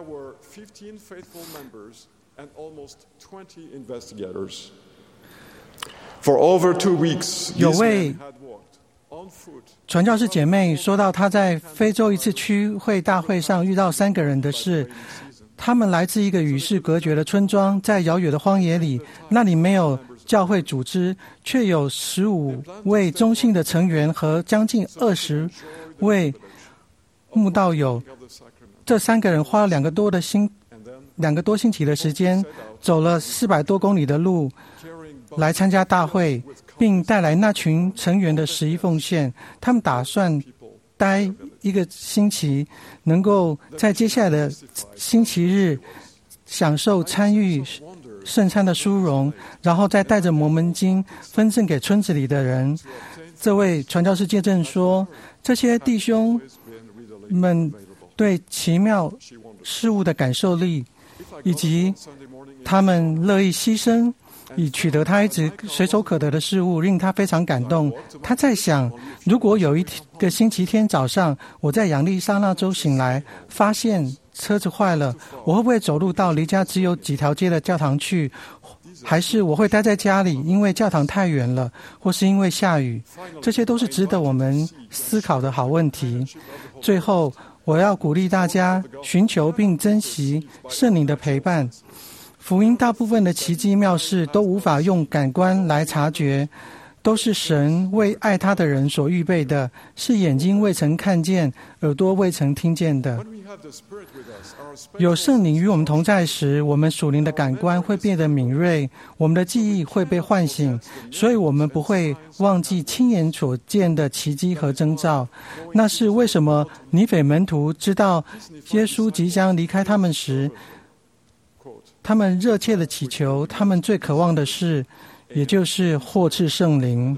有位传教士姐妹说到，她在非洲一次区会大会上遇到3个人的事。他们来自一个与世隔绝的村庄，在遥远的荒野里，那里没有教会组织，却有15位忠心的成员和将近20位慕道友。这3个人花了2个多星期的时间，走了400多公里的路来参加大会，并带来那群成员的11奉献。他们打算待1个星期，能够在接下来的星期日享受参与圣餐的殊荣，然后再带着摩门经分赠给村子里的人。这位传教士见证说，这些弟兄们对奇妙事物的感受力，以及他们乐意牺牲以取得他一直随手可得的事物，令他非常感动。他在想，如果有一个星期天早上，我在亚利桑那州醒来，发现车子坏了，我会不会走路到离家只有几条街的教堂去？还是我会待在家里，因为教堂太远了，或是因为下雨？这些都是值得我们思考的好问题。最后，我要鼓励大家寻求并珍惜圣灵的陪伴。福音大部分的奇迹妙事都无法用感官来察觉，都是神为爱他的人所预备的，是眼睛未曾看见，耳朵未曾听见的。有圣灵与我们同在时，我们属灵的感官会变得敏锐，我们的记忆会被唤醒，所以我们不会忘记亲眼所见的奇迹和征兆。那是为什么尼腓门徒知道耶稣即将离开他们时，他们热切的祈求他们最渴望的事，也就是获赐圣灵。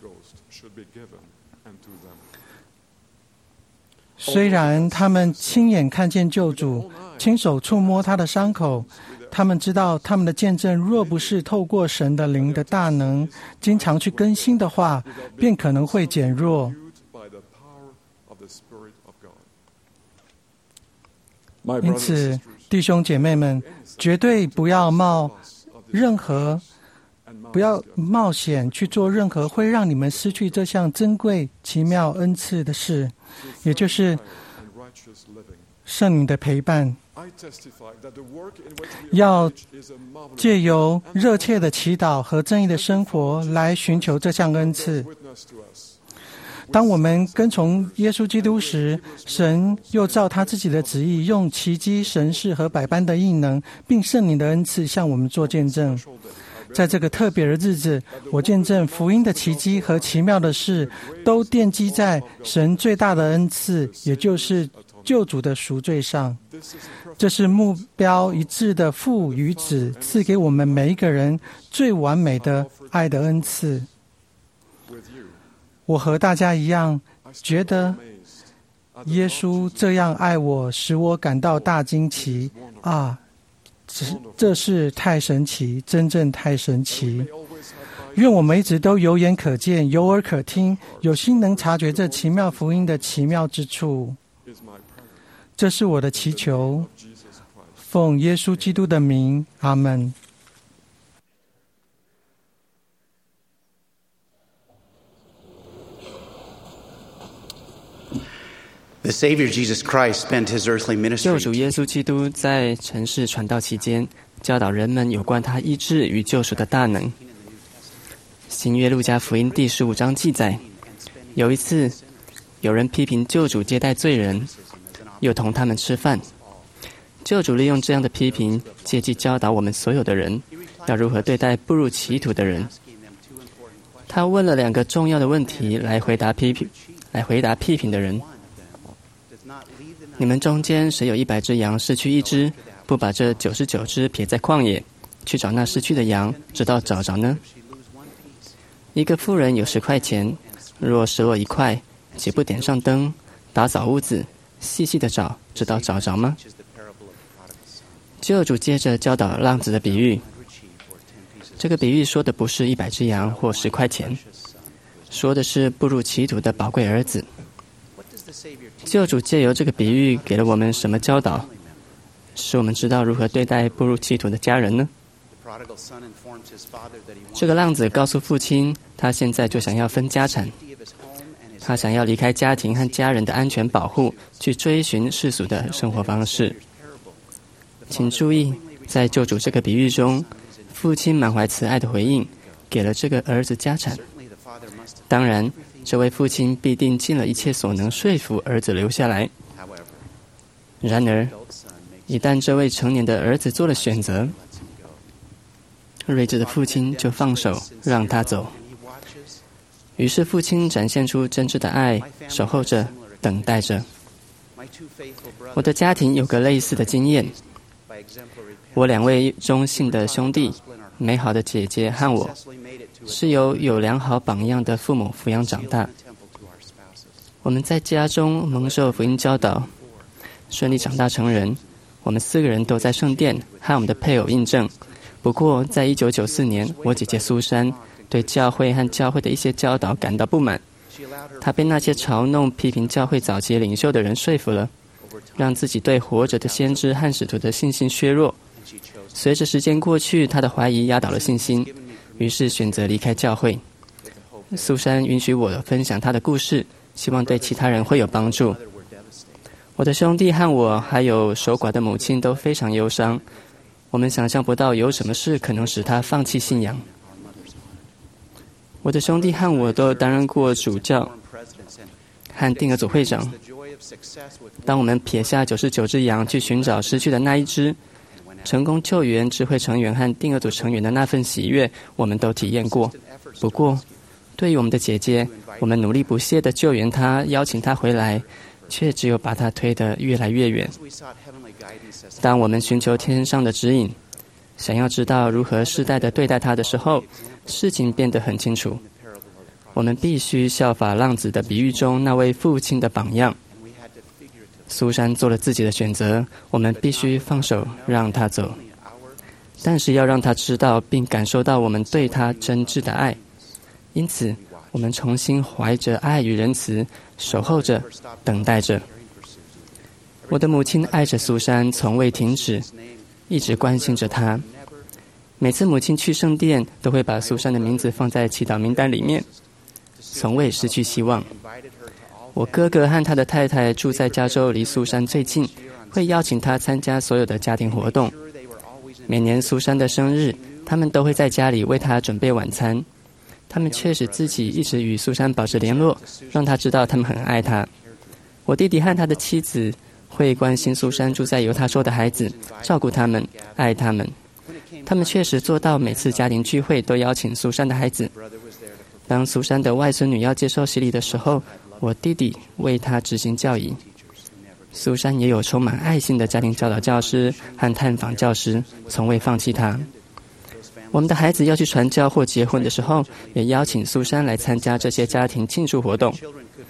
虽然他们亲眼看见救主，亲手触摸他的伤口，他们知道他们的见证若不是透过神的灵的大能经常去更新的话，便可能会减弱。因此弟兄姐妹们，绝对不要冒险去做任何会让你们失去这项珍贵奇妙恩赐的事，也就是圣灵的陪伴。要借由热切的祈祷和正义的生活来寻求这项恩赐。当我们跟从耶稣基督时，神又照他自己的旨意，用奇迹、神事和百般的异能，并圣灵的恩赐向我们做见证。在这个特别的日子，我见证福音的奇迹和奇妙的事，都奠基在神最大的恩赐，也就是救主的赎罪上。这是目标一致的父与子赐给我们每一个人最完美的爱的恩赐。我和大家一样，觉得耶稣这样爱我，使我感到大惊奇啊！ 这是太神奇，真正太神奇。愿我们一直都有眼可见，有耳可听，有心能察觉这奇妙福音的奇妙之处。这是我的祈求，奉耶稣基督的名，阿们。 The Savior Jesus Christ spent his earthly ministry. 救主耶稣基督在尘世传道期间，教导人们有关他医治与救赎的大能。新约路加福音第15章记载，有一次，有人批评救主接待罪人，又同他们吃饭。救主利用这样的批评，借机教导我们所有的人，要如何对待步入歧途的人。他问了2个重要的问题来回答批评的人。你们中间谁有100只羊失去1只，不把这99只撇在旷野，去找那失去的羊，直到找着呢？一个妇人有10块钱，若失落1块，岂不点上灯，打扫屋子，细细的找，直到找着吗？救主接着教导浪子的比喻。这个比喻说的不是100只羊或10块钱，说的是步入歧途的宝贵儿子。救主借由这个比喻给了我们什么教导，使我们知道如何对待步入歧途的家人呢？这个浪子告诉父亲，他现在就想要分家产，他想要离开家庭和家人的安全保护，去追寻世俗的生活方式。请注意，在救主这个比喻中，父亲满怀慈爱的回应，给了这个儿子家产。当然，这位父亲必定尽了一切所能说服儿子留下来。然而，一旦这位成年的儿子做了选择，睿智的父亲就放手让他走。于是父亲展现出真挚的爱，守候着，等待着。我的家庭有个类似的经验。我2位忠信的兄弟，美好的姐姐和我，是由有良好榜样的父母抚养长大。我们在家中蒙受福音教导，顺利长大成人。我们4个人都在圣殿和我们的配偶印证。不过，在1994年，我姐姐苏珊对教会和教会的一些教导感到不满。她被那些嘲弄、批评教会早期领袖的人说服了，让自己对活着的先知和使徒的信心削弱。随着时间过去，她的怀疑压倒了信心，于是选择离开教会。苏珊允许我分享她的故事，希望对其他人会有帮助。我的兄弟和我还有守寡的母亲都非常忧伤，我们想象不到有什么事可能使她放弃信仰。我的兄弟和我都担任过主教和定额组会长。当我们撇下99只羊去寻找失去的那1只，成功救援智慧成员和定额组成员的那份喜悦，我们都体验过。不过，对于我们的姐姐，我们努力不懈地救援她，邀请她回来，却只有把她推得越来越远。当我们寻求天上的指引，想要知道如何世代地对待她的时候，事情变得很清楚。我们必须效法浪子的比喻中那位父亲的榜样。苏珊做了自己的选择，我们必须放手让她走，但是要让她知道并感受到我们对她真挚的爱。因此，我们重新怀着爱与仁慈，守候着，等待着。我的母亲爱着苏珊，从未停止，一直关心着她。每次母亲去圣殿，都会把苏珊的名字放在祈祷名单里面，从未失去希望。我哥哥和他的太太住在加州，离苏珊最近，会邀请她参加所有的家庭活动。每年苏珊的生日，他们都会在家里为她准备晚餐。他们确实自己一直与苏珊保持联络，让她知道他们很爱她。我弟弟和他的妻子会关心苏珊住在犹他州的孩子，照顾他们，爱他们。他们确实做到每次家庭聚会都邀请苏珊的孩子。当苏珊的外孙女要接受洗礼的时候，我弟弟为她执行教仪。苏珊也有充满爱心的家庭教导教师和探访教师，从未放弃她。我们的孩子要去传教或结婚的时候，也邀请苏珊来参加这些家庭庆祝活动。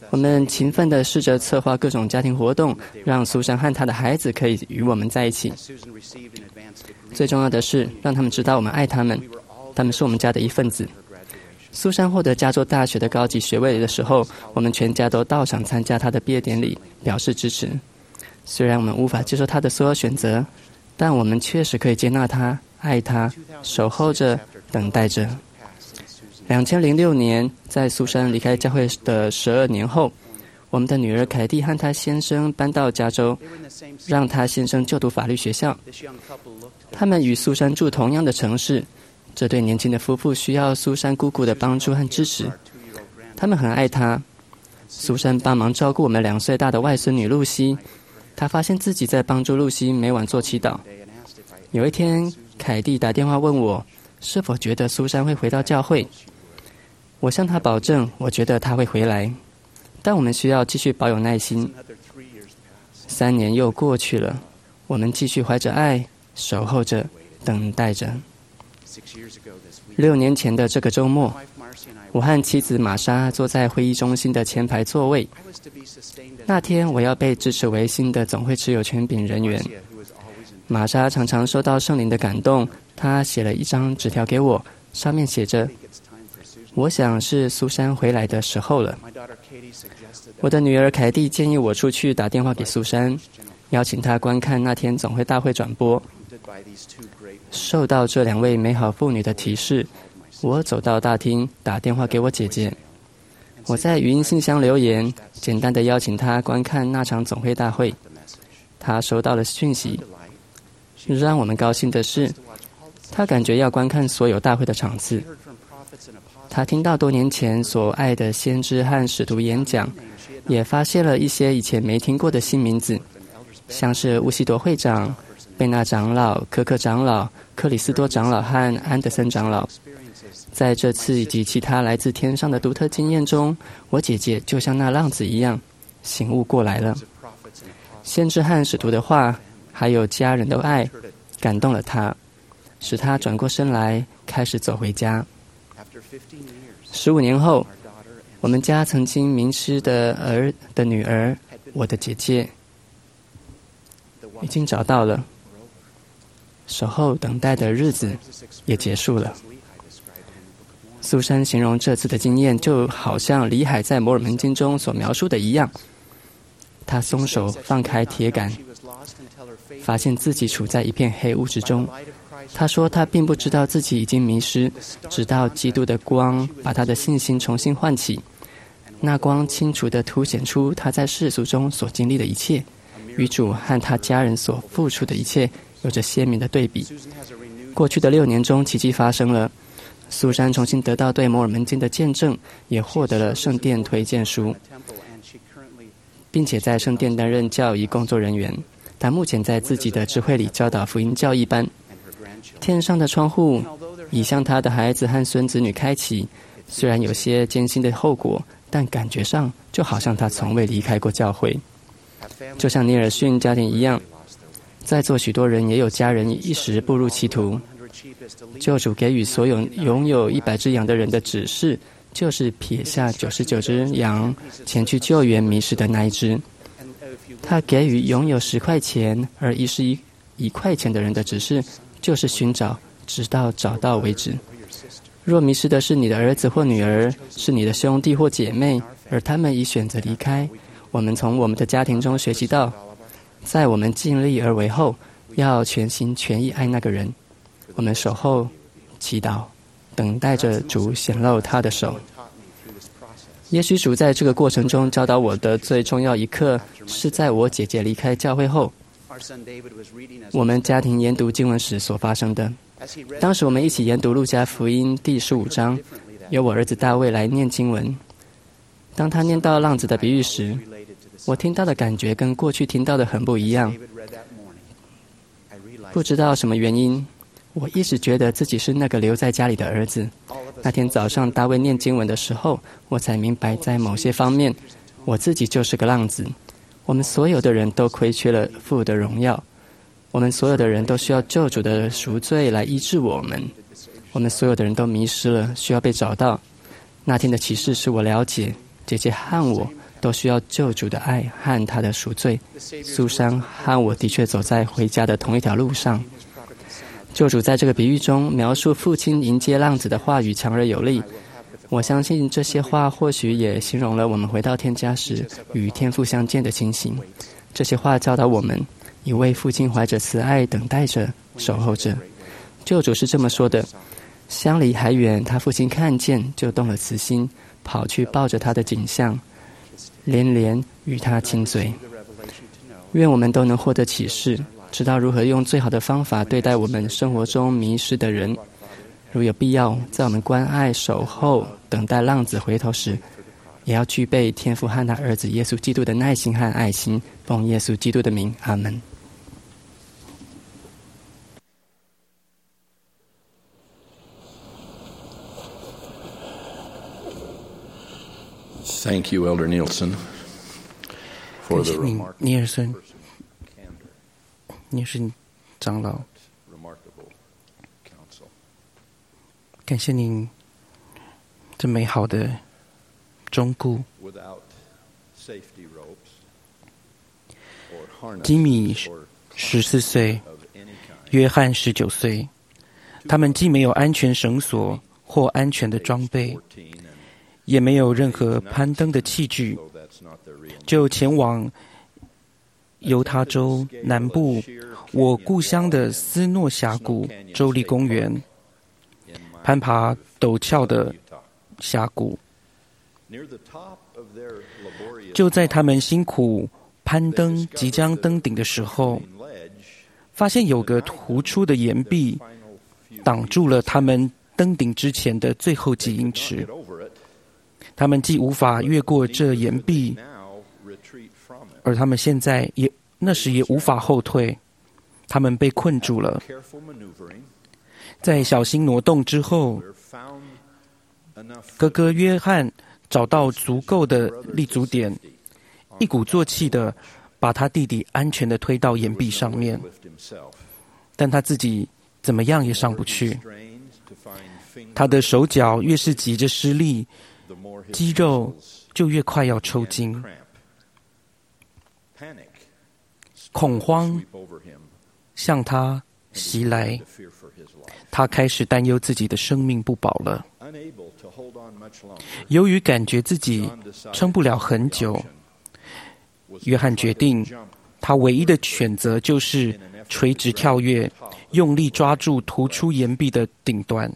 我们勤奋地试着策划各种家庭活动，让苏珊和她的孩子可以与我们在一起。最重要的是，让他们知道我们爱他们，他们是我们家的一份子。苏珊获得加州大学的高级学位的时候，我们全家都到场参加她的毕业典礼，表示支持。虽然我们无法接受她的所有选择，但我们确实可以接纳她、爱她、守候着、等待着。2006年，在苏珊离开教会的12年后，我们的女儿凯蒂和她先生搬到加州，让她先生就读法律学校。他们与苏珊住同样的城市，这对年轻的夫妇需要苏珊姑姑的帮助和支持。他们很爱她。苏珊帮忙照顾我们2岁大的外孙女露西。她发现自己在帮助露西每晚做祈祷。有一天，凯蒂打电话问我是否觉得苏珊会回到教会。我向她保证，我觉得她会回来，但我们需要继续保有耐心。3年又过去了，我们继续怀着爱，守候着，等待着。6年前的这个周末，我和妻子玛莎坐在会议中心的前排座位。那天我要被支持为新的总会持有权柄人员。玛莎常常受到圣灵的感动，她写了一张纸条给我，上面写着：我想是苏珊回来的时候了。我的女儿凯蒂建议我出去打电话给苏珊，邀请她观看那天总会大会转播。受到这2位美好妇女的提示，我走到大厅打电话给我姐姐。我在语音信箱留言，简单的邀请她观看那场总会大会。她收到了讯息。让我们高兴的是，她感觉要观看所有大会的场次。她听到多年前所爱的先知和使徒演讲，也发现了一些以前没听过的新名字，像是乌西多会长、贝纳长老、可可长老、克里斯多长老和安德森长老。在这次以及其他来自天上的独特经验中，我姐姐就像那浪子一样醒悟过来了。先知和使徒的话，还有家人的爱，感动了她，使她转过身来，开始走回家。15年后，我们家曾经迷失的女儿，我的姐姐，已经找到了。守候等待的日子也结束了。苏珊形容这次的经验就好像李海在摩尔门经中所描述的一样，他松手放开铁杆，发现自己处在一片黑雾之中。他说他并不知道自己已经迷失，直到基督的光把他的信心重新唤起。那光清楚地凸显出他在世俗中所经历的一切，与主和他家人所付出的一切有着鲜明的对比。过去的6年中，奇迹发生了。苏珊重新得到对摩尔门经的见证，也获得了圣殿推荐书，并且在圣殿担任教义工作人员。她目前在自己的智慧里教导福音教义班。天上的窗户已向她的孩子和孙子女开启，虽然有些艰辛的后果，但感觉上就好像她从未离开过教会。就像尼尔逊家庭一样，在座许多人也有家人一时步入歧途。救主给予所有拥有100只羊的人的指示，就是撇下99只羊，前去救援迷失的那一只。他给予拥有10块钱而遗失1块钱的人的指示，就是寻找，直到找到为止。若迷失的是你的儿子或女儿，是你的兄弟或姐妹，而他们已选择离开，我们从我们的家庭中学习到，在我们尽力而为后，要全心全意爱那个人。我们守候、祈祷，等待着主显露他的手。也许主在这个过程中教导我的最重要一课，是在我姐姐离开教会后，我们家庭研读经文时所发生的。当时我们一起研读路加福音第15章，由我儿子大卫来念经文。当他念到浪子的比喻时，我听到的感觉跟过去听到的很不一样。不知道什么原因，我一直觉得自己是那个留在家里的儿子。那天早上大卫念经文的时候，我才明白在某些方面，我自己就是个浪子。我们所有的人都亏缺了父的荣耀，我们所有的人都需要救主的赎罪来医治我们。我们所有的人都迷失了，需要被找到。那天的启示使我了解，姐姐和我都需要救主的爱和他的赎罪。苏珊和我的确走在回家的同一条路上。救主在这个比喻中描述父亲迎接浪子的话语强而有力。我相信这些话或许也形容了我们回到天家时与天父相见的情形。这些话教导我们，一位父亲怀着慈爱等待着、守候着。救主是这么说的：相离还远，他父亲看见就动了慈心，跑去抱着他的景象，连连与他亲嘴。愿我们都能获得启示，知道如何用最好的方法对待我们生活中迷失的人。如有必要，在我们关爱、守候、等待浪子回头时，也要具备天父和他儿子耶稣基督的耐心和爱心。奉耶稣基督的名，阿门。 Thank you, Elder Nielsen, for the 尼尔森，你是长老，感谢您这美好的忠顾。基米14岁，约翰19岁，他们既没有安全绳索或安全的装备，也没有任何攀登的器具，就前往犹他州南部我故乡的斯诺峡谷州立公园，攀爬陡峭的峡谷。就在他们辛苦攀登即将登顶的时候，发现有个突出的岩壁挡住了他们登顶之前的最后几英尺。他们既无法越过这岩壁，而他们现在那时也无法后退，他们被困住了。在小心挪动之后，哥哥约翰找到足够的立足点，一鼓作气地把他弟弟安全地推到岩壁上面，但他自己怎么样也上不去。他的手脚越是急着施力，肌肉就越快要抽筋。恐慌向他袭来，他开始担忧自己的生命不保了。由于感觉自己撑不了很久，约翰决定他唯一的选择就是垂直跳跃，用力抓住突出岩壁的顶端。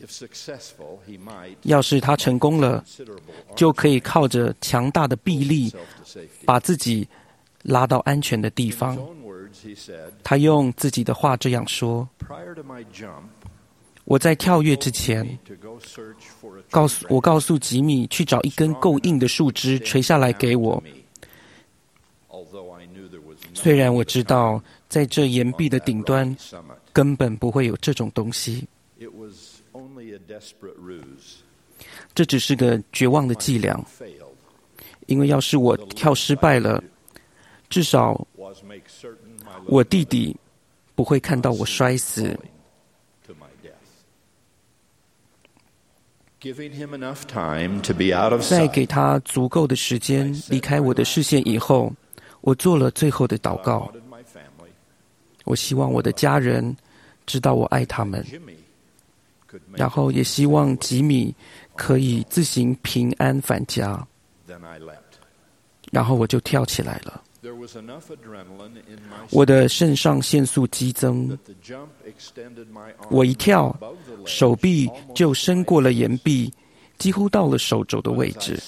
要是他成功了，就可以靠着强大的臂力把自己拉到安全的地方。他用自己的话这样说：我在跳跃之前，我告诉吉米去找一根够硬的树枝垂下来给我。虽然我知道在这岩壁的顶端根本不会有这种东西，这只是个绝望的伎俩。因为要是我跳失败了，至少我弟弟不会看到我摔死。在给他足够的时间离开我的视线以后，我做了最后的祷告。我希望我的家人知道我爱他们，然后也希望吉米可以自行平安返家。然后我就跳起来了。我的肾上腺素激增，我一跳，手臂就伸过了岩壁，几乎到了手肘的位置。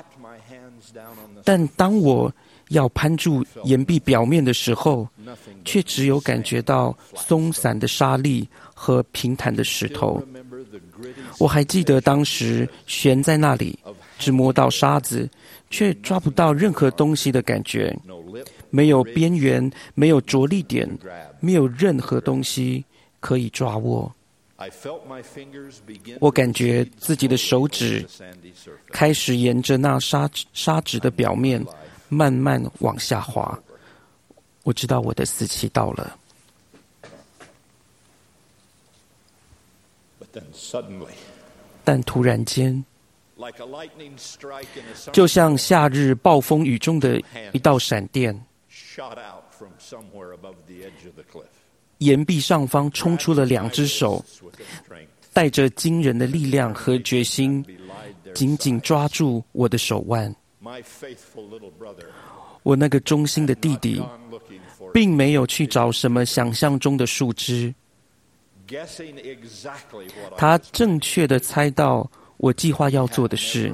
但当我要攀住岩壁表面的时候，却只有感觉到松散的沙粒和平坦的石头。我还记得当时悬在那里，只摸到沙子，却抓不到任何东西的感觉，没有边缘，没有着力点，没有任何东西可以抓握。我感觉自己的手指开始沿着那沙质的表面慢慢往下滑。我知道我的死期到了。但突然间， 就像夏日暴风雨中的一道闪电，岩壁上方冲出了2只手，带着惊人的力量和决心，紧紧抓住我的手腕。我那个忠心的弟弟并没有去找什么想象中的树枝，他正确地猜到我计划要做的事，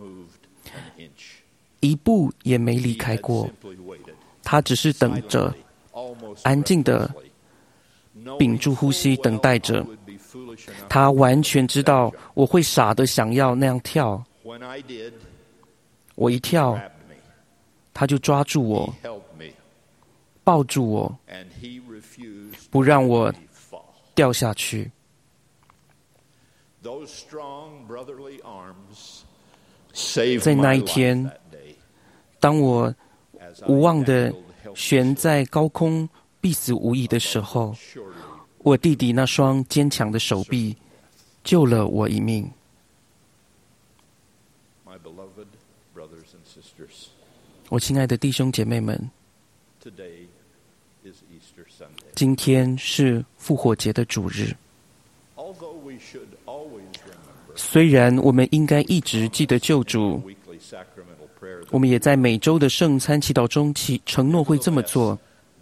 一步也没离开过。他只是等着，安静地屏住呼吸，等待着。他完全知道我会傻得想要那样跳。我一跳，他就抓住我，抱住我，不让我掉下去。在那一天，当我无望地悬在高空必死无疑的时候，我弟弟那双坚强的手臂救了我一命。我亲爱的弟兄姐妹们，今天是复活节的主日。虽然我们应该一直记得救主，我们也在每周的圣餐祈祷中承诺会这么做，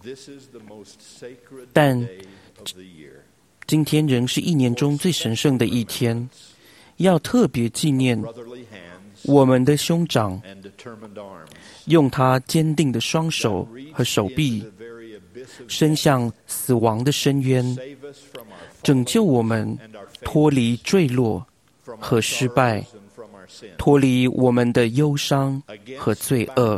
但今天仍是一年中最神圣的一天，要特别纪念我们的兄长用他坚定的双手和手臂伸向死亡的深渊，拯救我们脱离坠落和失败，脱离我们的忧伤和罪恶。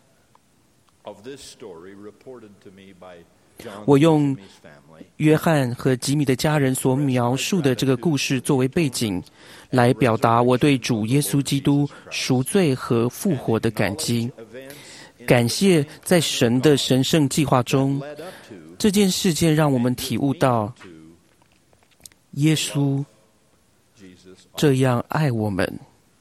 我用约翰和吉米的家人所描述的这个故事作为背景，来表达我对主耶稣基督赎罪和复活的感激。感谢在神的神圣计划中，这件事件让我们体悟到耶稣这样爱我们。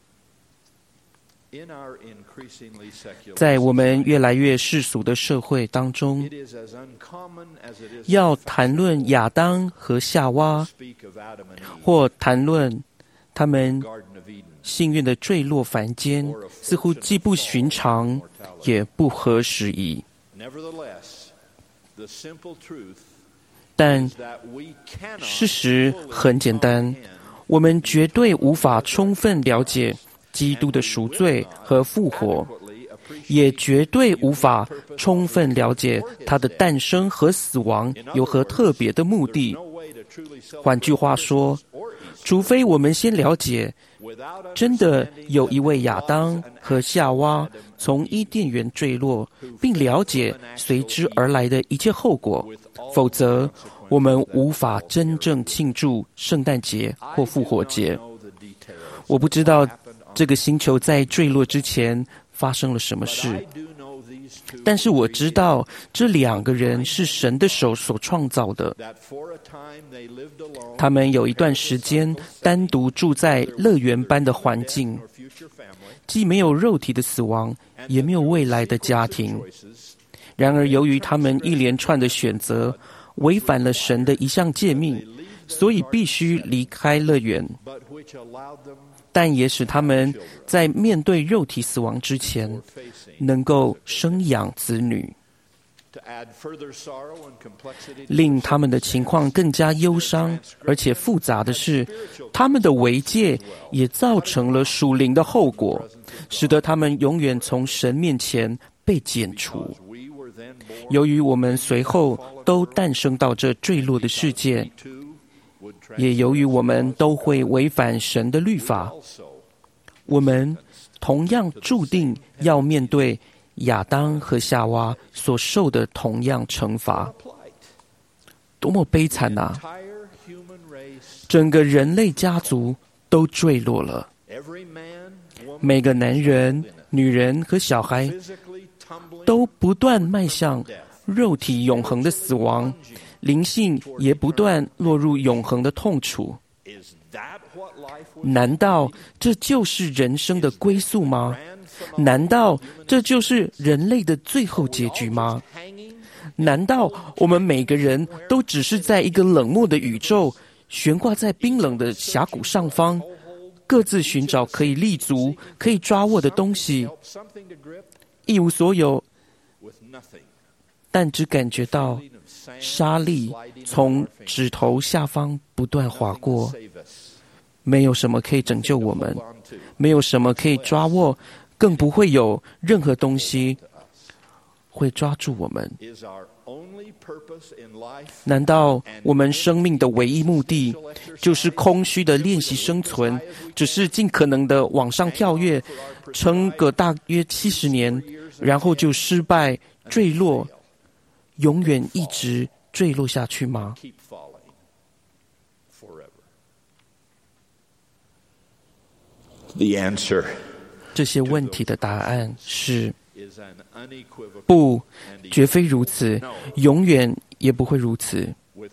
在我们越来越世俗的社会当中，要谈论亚当和夏娃，或谈论他们幸运的坠落凡间，似乎既不寻常也不合时宜。但事实很简单，我们绝对无法充分了解基督的赎罪和复活，也绝对无法充分了解他的诞生和死亡有何特别的目的。换句话说，除非我们先了解真的有一位亚当和夏娃从伊甸园坠落，并了解随之而来的一切后果，否则我们无法真正庆祝圣诞节或复活节。我不知道这个星球在坠落之前发生了什么事，但是我知道这2个人是神的手所创造的。他们有一段时间单独住在乐园般的环境，既没有肉体的死亡，也没有未来的家庭。然而由于他们一连串的选择违反了神的一项诫命，所以必须离开乐园，但也使他们在面对肉体死亡之前能够生养子女。令他们的情况更加忧伤而且复杂的是，他们的违戒也造成了属灵的后果，使得他们永远从神面前被剪除。由于我们随后都诞生到这坠落的世界，也由于我们都会违反神的律法，我们同样注定要面对亚当和夏娃所受的同样惩罚。多么悲惨啊！整个人类家族都坠落了，每个男人、女人和小孩都不断迈向肉体永恒的死亡，灵性也不断落入永恒的痛楚。 难道这就是人生的归宿吗？难道这就是人类的最后结局吗？难道我们每个人都只是在一个冷漠的宇宙，悬挂在冰冷的峡谷上方，各自寻找可以立足、可以抓握的东西，一无所有，但只感觉到沙粒从指头下方不断划过，没有什么可以拯救我们，没有什么可以抓握，更不会有任何东西会抓住我们。难道我们生命的唯一目的就是空虚的练习生存，只是尽可能的往上跳跃，撑个大约70年，然后就失败坠落，永远一直坠落下去吗？这些问题的答案是不，绝非如此，永远也不会如此。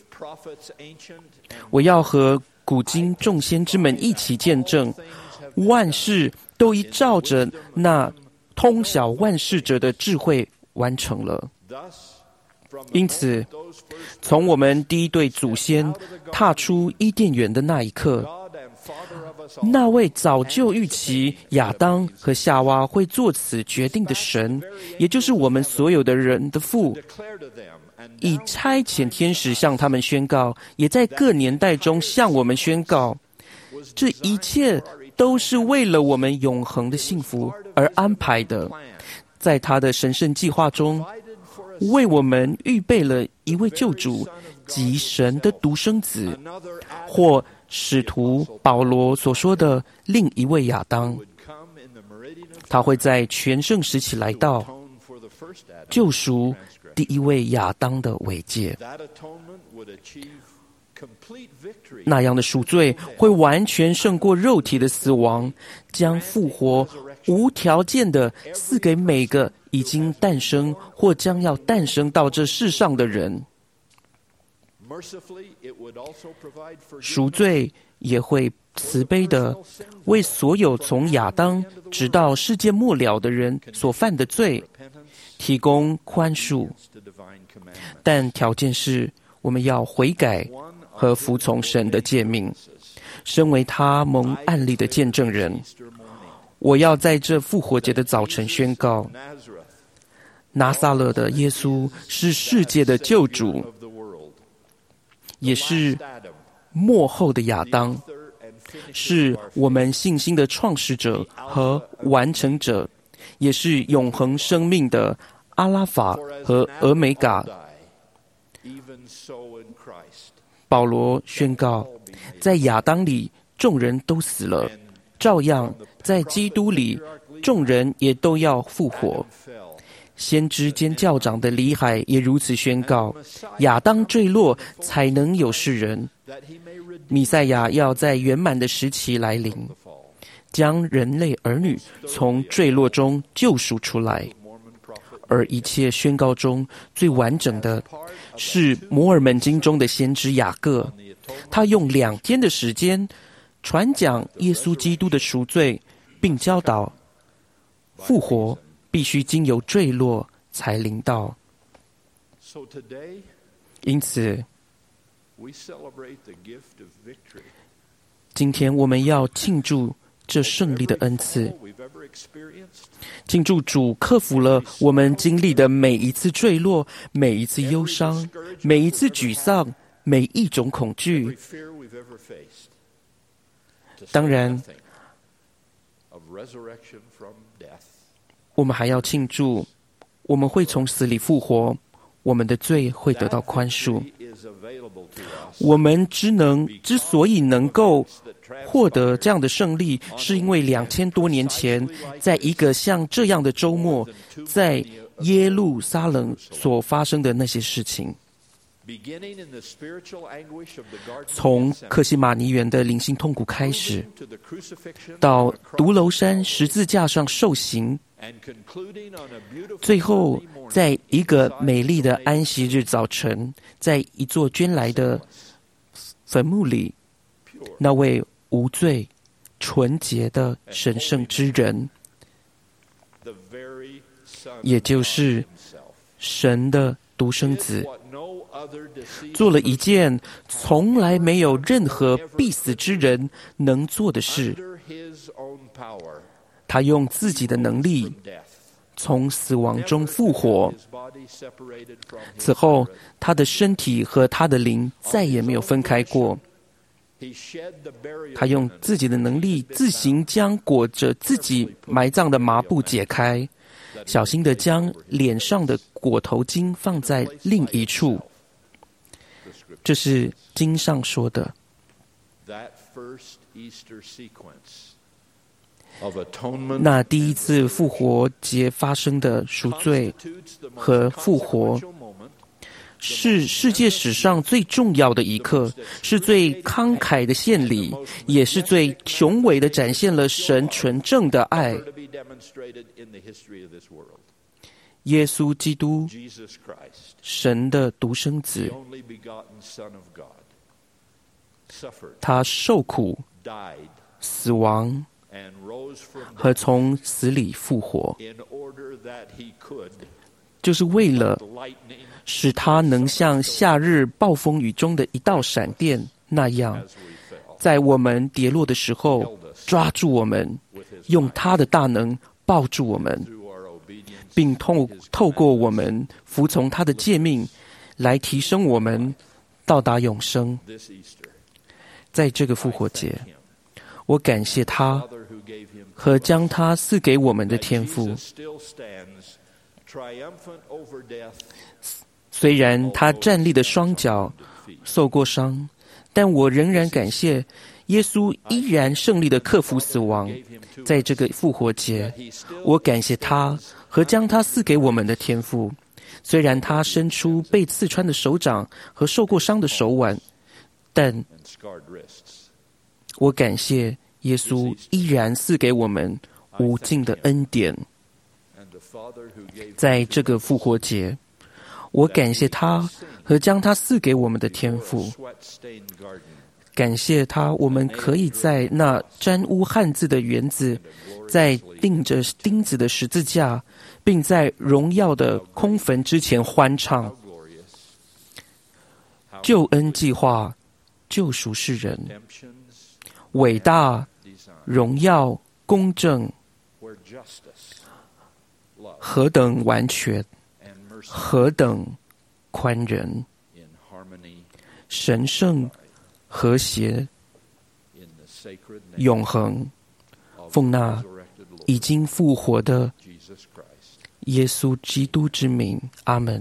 我要和古今众先知们一起见证，万事都依照着那通晓万事者的智慧完成了。因此，从我们第一对祖先踏出伊甸园的那一刻，那位早就预期亚当和夏娃会做此决定的神，也就是我们所有的人的父，以差遣天使向他们宣告，也在各年代中向我们宣告，这一切都是为了我们永恒的幸福而安排的。在他的神圣计划中，为我们预备了一位救主，即神的独生子，或使徒保罗所说的另一位亚当。他会在全盛时期来到，救赎第一位亚当的慰藉。那样的赎罪会完全胜过肉体的死亡，将复活无条件的赐给每个已经诞生或将要诞生到这世上的人。赎罪也会慈悲的为所有从亚当直到世界末了的人所犯的罪提供宽恕，但条件是我们要悔改和服从神的诫命。身为他蒙案例的见证人，我要在这复活节的早晨宣告，拿撒勒的耶稣是世界的救主，也是末后的亚当，是我们信心的创始者和完成者，也是永恒生命的阿拉法和俄美嘎。保罗宣告，在亚当里众人都死了，照样在基督里众人也都要复活。先知兼教长的里海也如此宣告，亚当坠落才能有世人，弥赛亚要在圆满的时期来临，将人类儿女从坠落中救赎出来。而一切宣告中最完整的是摩尔门经中的先知雅各，他用2天的时间传讲耶稣基督的赎罪，并教导复活必须经由坠落才临到。因此，今天我们要庆祝这胜利的恩赐，庆祝主克服了我们经历的每一次坠落，每一次忧伤，每一次沮丧，每一种恐惧。当然，我们还要庆祝我们会从死里复活，我们的罪会得到宽恕。我们之所以能够获得这样的胜利，是因为2000多年前，在一个像这样的周末，在耶路撒冷所发生的那些事情。从客西马尼园的灵性痛苦开始，到独楼山十字架上受刑，最后在一个美丽的安息日早晨，在一座捐来的坟墓里，那位无罪、纯洁的神圣之人，也就是神的独生子，做了一件从来没有任何必死之人能做的事。他用自己的能力从死亡中复活，此后他的身体和他的灵再也没有分开过。他用自己的能力自行将裹着自己埋葬的麻布解开，小心地将脸上的裹头巾放在另一处。这是经上说的。那第一次复活节发生的赎罪和复活，是世界史上最重要的一刻，是最慷慨的献礼，也是最雄伟的展现了神纯正的爱。耶稣基督，神的独生子，他受苦、死亡和从死里复活，就是为了使他能像夏日暴风雨中的一道闪电那样，在我们跌落的时候抓住我们，用他的大能抱住我们，并透过我们服从他的诫命来提升我们到达永生。在这个复活节，我感谢他和将他赐给我们的天父。虽然他站立的双脚受过伤，但我仍然感谢耶稣依然胜利地克服死亡。在这个复活节，我感谢他和将他赐给我们的天父。虽然他伸出被刺穿的手掌和受过伤的手腕，但我感谢耶稣依然赐给我们无尽的恩典。在这个复活节，我感谢他和将他赐给我们的天父。感谢他，我们可以在那沾污汉字的园子，在钉着钉子的十字架，并在荣耀的空坟之前欢唱。救恩计划救赎世人，伟大、荣耀、公正，何等完全，何等宽仁，神圣、和谐、永恒，奉那已经复活的耶稣基督之名，阿们。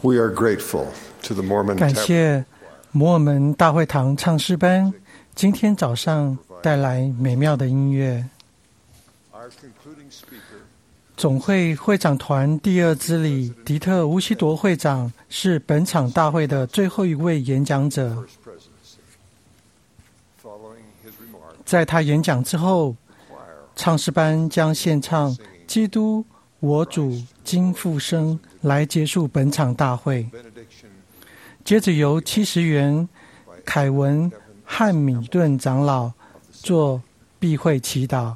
We are grateful to the Mormon 感谢摩尔门大会堂唱诗班今天早上带来美妙的音乐。总会会长团第二支理迪特·乌西铎会长是本场大会的最后一位演讲者。在他演讲之后，唱诗班将献唱《基督我主今复生》来结束本场大会。接着由70元凯文·汉米顿长老做闭会祈祷。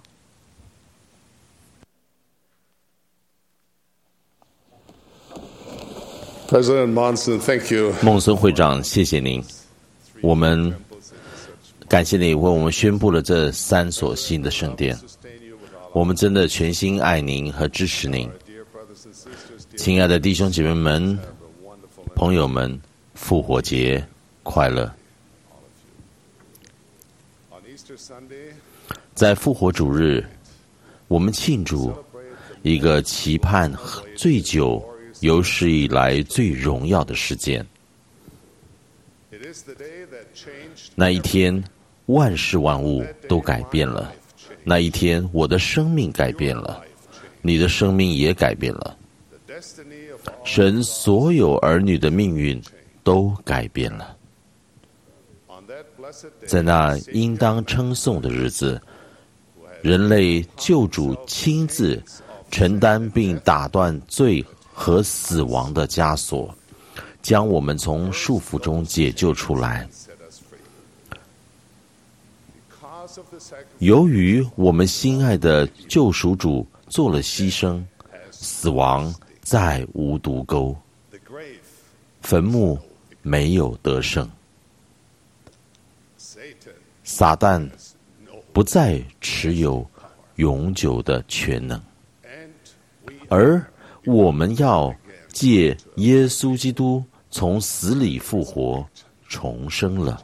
President Monson, thank you. 孟森会长，谢谢您。我们感谢你为我们宣布了这3所新的圣殿。我们真的全心爱您和支持您。亲爱的弟兄姐妹们、朋友们，复活节快乐！在复活主日，我们庆祝一个期盼最久、有史以来最荣耀的事件。那一天，万事万物都改变了。那一天，我的生命改变了，你的生命也改变了。神所有儿女的命运都改变了。在那应当称颂的日子，人类救主亲自承担并打断罪和死亡的枷锁，将我们从束缚中解救出来。由于我们心爱的救赎主做了牺牲，死亡再无独钩，坟墓没有得胜，撒旦不再持有永久的权能，而我们要借耶稣基督从死里复活重生了，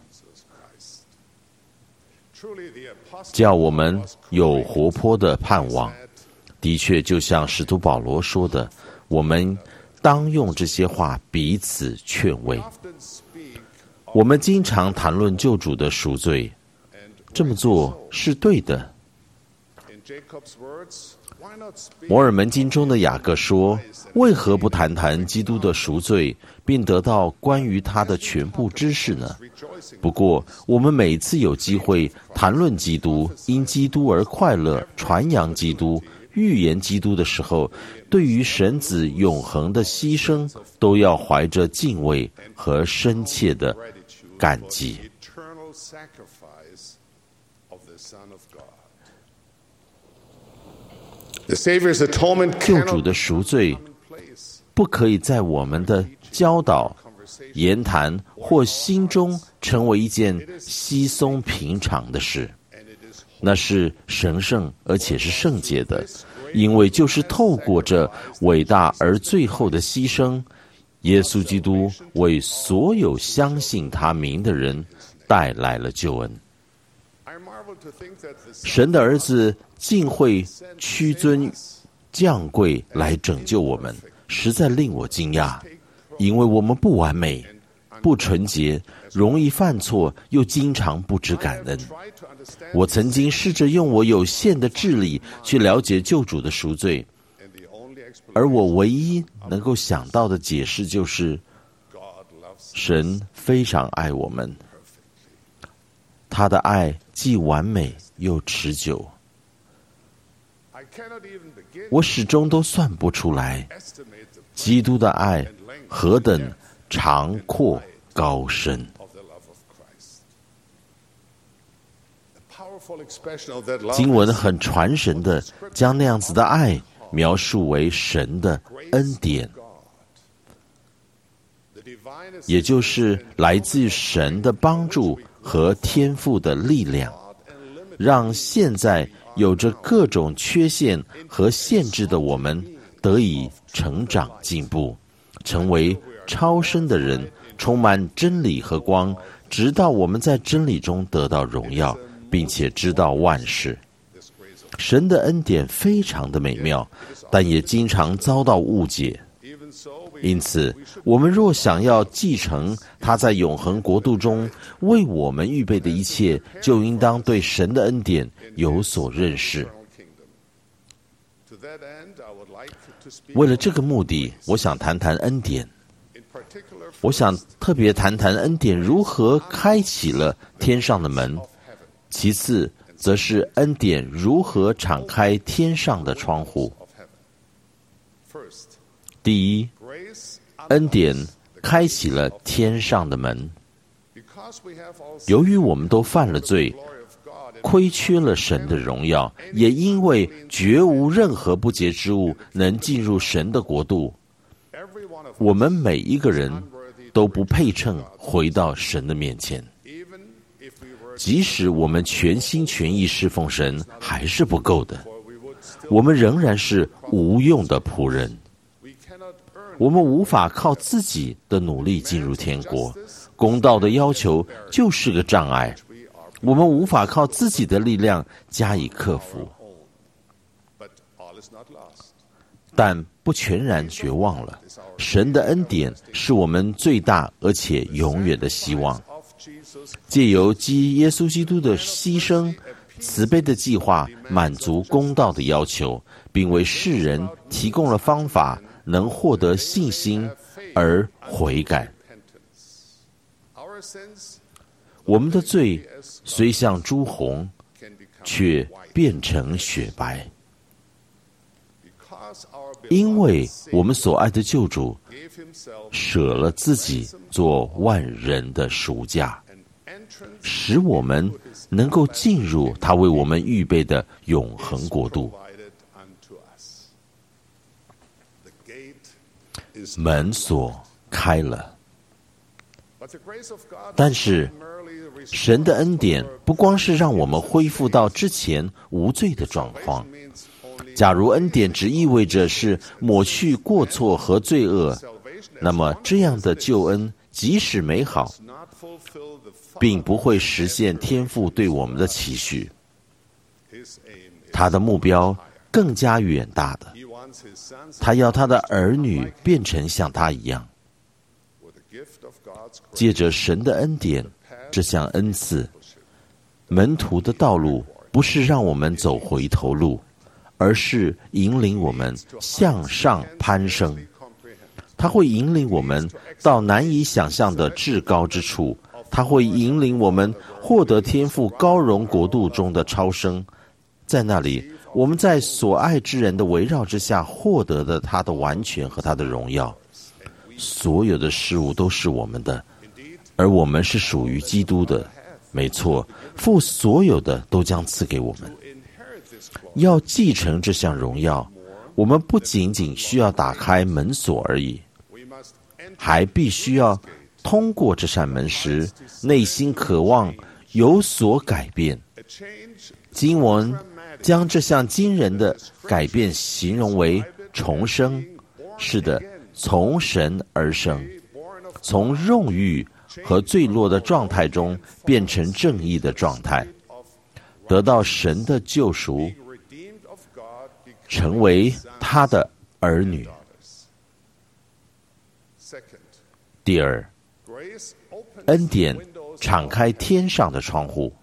叫我们有活泼的盼望。的确，就像使徒保罗说的，我们当用这些话彼此劝慰。我们经常谈论救主的赎罪，这么做是对的。摩尔门经中的雅各说，为何不谈谈基督的赎罪，并得到关于他的全部知识呢？不过我们每次有机会谈论基督，因基督而快乐，传扬基督，预言基督的时候，对于神子永恒的牺牲，都要怀着敬畏和深切的感激。救主的赎罪不可以在我们的教导、言谈或心中成为一件稀松平常的事，那是神圣而且是圣洁的，因为就是透过这伟大而最后的牺牲，耶稣基督为所有相信他名的人带来了救恩。神的儿子竟会屈尊降贵来拯救我们，实在令我惊讶，因为我们不完美、不纯洁，容易犯错，又经常不知感恩。我曾经试着用我有限的智力去了解救主的赎罪，而我唯一能够想到的解释就是，神非常爱我们，他的爱既完美又持久。我始终都算不出来，基督的爱何等长阔高深。经文很传神的将那样子的爱描述为神的恩典，也就是来自神的帮助和天父的力量，让现在有着各种缺陷和限制的我们得以成长进步，成为超生的人，充满真理和光，直到我们在真理中得到荣耀，并且知道万事。神的恩典非常的美妙，但也经常遭到误解。 因此，我们若想要继承他在永恒国度中为我们预备的一切，就应当对神的恩典有所认识。为了这个目的，我想谈谈恩典。我想特别谈谈恩典如何开启了天上的门，其次则是恩典如何敞开天上的窗户。第一，恩典开启了天上的门。由于我们都犯了罪，亏缺了神的荣耀，也因为绝无任何不洁之物能进入神的国度，我们每一个人都不配称回到神的面前。即使我们全心全意侍奉神，还是不够的。我们仍然是无用的仆人。我们无法靠自己的努力进入天国，公道的要求就是个障碍。我们无法靠自己的力量加以克服，但不全然绝望了。神的恩典是我们最大而且永远的希望。借由耶稣基督的牺牲，慈悲的计划满足公道的要求，并为世人提供了方法，能获得信心而悔改。我们的罪虽像朱红，却变成雪白，因为我们所爱的救主舍了自己做万人的赎价，使我们能够进入他为我们预备的永恒国度。门锁开了，但是神的恩典不光是让我们恢复到之前无罪的状况。假如恩典只意味着是抹去过错和罪恶，那么这样的救恩即使美好，并不会实现天父对我们的期许。他的目标更加远大的，他要他的儿女变成像他一样。借着神的恩典这项恩赐，门徒的道路不是让我们走回头路，而是引领我们向上攀升。他会引领我们到难以想象的至高之处，他会引领我们获得天父高荣国度中的超生。在那里，我们在所爱之人的围绕之下获得的他的完全和他的荣耀。所有的事物都是我们的，而我们是属于基督的。没错，父所有的都将赐给我们。要继承这项荣耀，我们不仅仅需要打开门锁而已，还必须要通过这扇门时，内心渴望有所改变。经文将这项惊人的改变形容为重生。是的，从神而生，从肉欲和坠落的状态中变成正义的状态，得到神的救赎，成为他的儿女。第二，恩典敞开天上的窗户。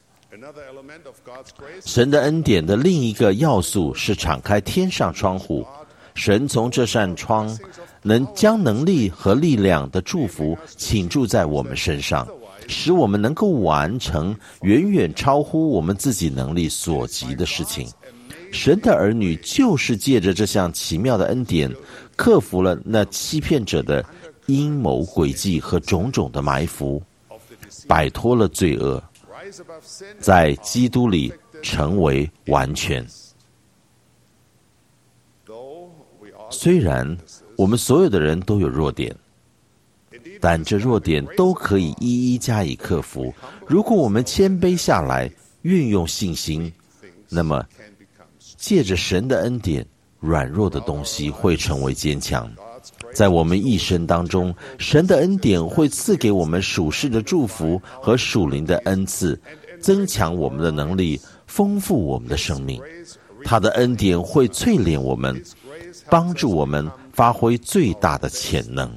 神的恩典的另一个要素是敞开天上窗户。神从这扇窗能将能力和力量的祝福倾注在我们身上，使我们能够完成远远超乎我们自己能力所及的事情。神的儿女就是借着这项奇妙的恩典，克服了那欺骗者的阴谋诡计和种种的埋伏，摆脱了罪恶，在基督里成为完全。虽然我们所有的人都有弱点，但这弱点都可以一一加以克服。如果我们谦卑下来，运用信心，那么借着神的恩典，软弱的东西会成为坚强。在我们一生当中，神的恩典会赐给我们属世的祝福和属灵的恩赐，增强我们的能力，丰富我们的生命。他的恩典会淬炼我们，帮助我们发挥最大的潜能。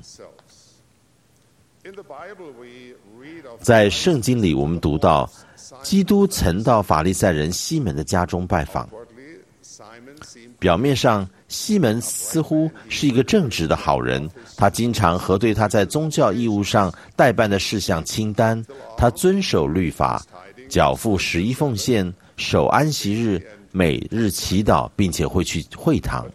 在圣经里，我们读到基督曾到法利赛人西门的家中拜访。表面上，西门似乎是一个正直的好人，他经常核对他在宗教义务上代办的事项清单，他遵守律法，缴付11奉献，守安息日，每日祈祷，并且会去会堂。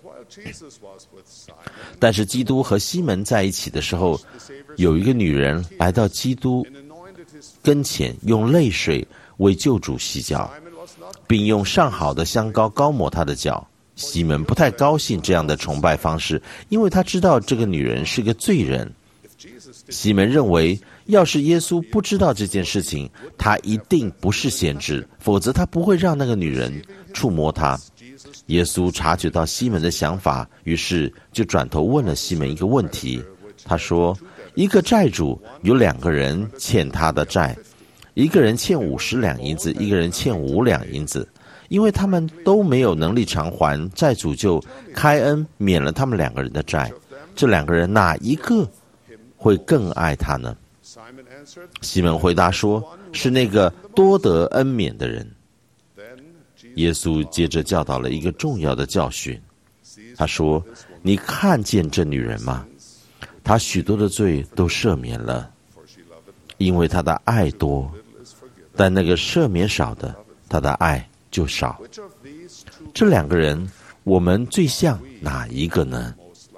但是基督和西门在一起的时候，有一个女人来到基督跟前，用泪水为救主洗脚，并用上好的香膏膏抹他的脚。西门不太高兴这样的崇拜方式，因为他知道这个女人是个罪人。西门认为，要是耶稣不知道这件事情，他一定不是先知，否则他不会让那个女人触摸他。耶稣察觉到西门的想法，于是就转头问了西门一个问题。他说，一个债主有2个人欠他的债，一个人欠50两银子，一个人欠5两银子。因为他们都没有能力偿还，债主就开恩免了他们2个人的债。这2个人哪一个会更爱他呢？西门回答说，是那个多得恩免的人。耶稣接着教导了一个重要的教训。他说，你看见这女人吗？她许多的罪都赦免了，因为她的爱多，但那个赦免少的，她的爱就少。这2个人，我们最像哪一个呢？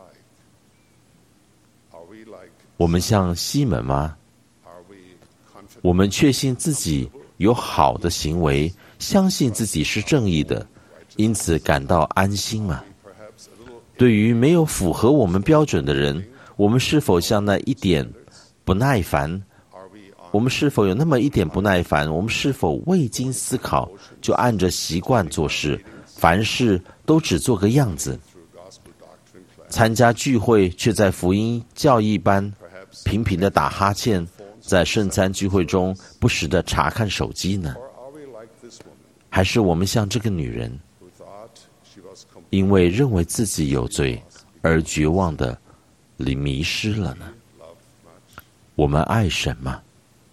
我们像西门吗？我们确信自己有好的行为，相信自己是正义的，因此感到安心吗？对于没有符合我们标准的人，我们是否像那一点不耐烦？我们是否有那么一点不耐烦？我们是否未经思考就按着习惯做事，凡事都只做个样子？参加聚会却在福音教义班频频地打哈欠，在圣餐聚会中不时地查看手机呢？还是我们像这个女人，因为认为自己有罪而绝望地迷失了呢？我们爱神吗？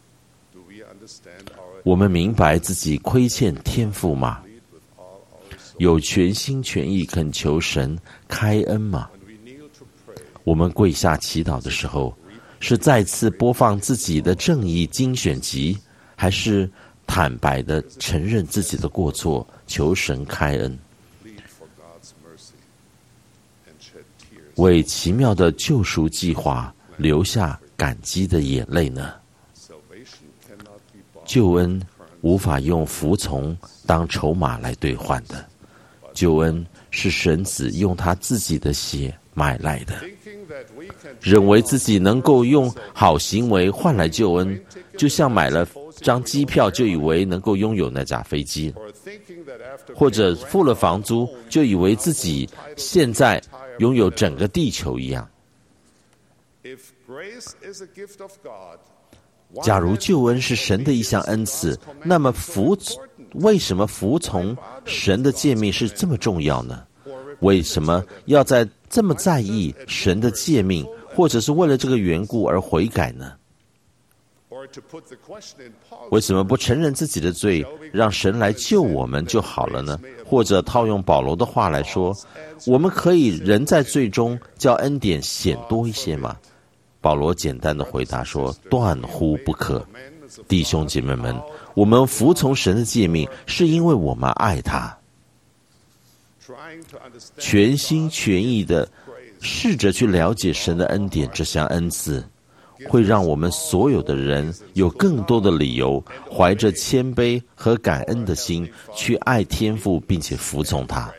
我们明白自己亏欠天父吗？有全心全意恳求神开恩吗？我们跪下祈祷的时候，是再次播放自己的正义精选集，还是坦白地承认自己的过错，求神开恩？为奇妙的救赎计划流下感激的眼泪呢？救恩无法用服从当筹码来兑换的，救恩是神子用他自己的血买来的。认为自己能够用好行为换来救恩，就像买了张机票就以为能够拥有那架飞机，或者付了房租就以为自己现在拥有整个地球一样。假如救恩是神的一项恩赐，那么为什么服从神的诫命是这么重要呢？为什么要这么在意神的诫命，或者是为了这个缘故而悔改呢？为什么不承认自己的罪，让神来救我们就好了呢？或者套用保罗的话来说，我们可以人在罪中，叫恩典显多一些吗？保罗简单的回答说，断乎不可。弟兄姐妹们，我们服从神的诫命，是因为我们爱他。全心全意的试着去了解神的恩典这项恩赐，会让我们所有的人有更多的理由，怀着谦卑和感恩的心去爱天父，并且服从他。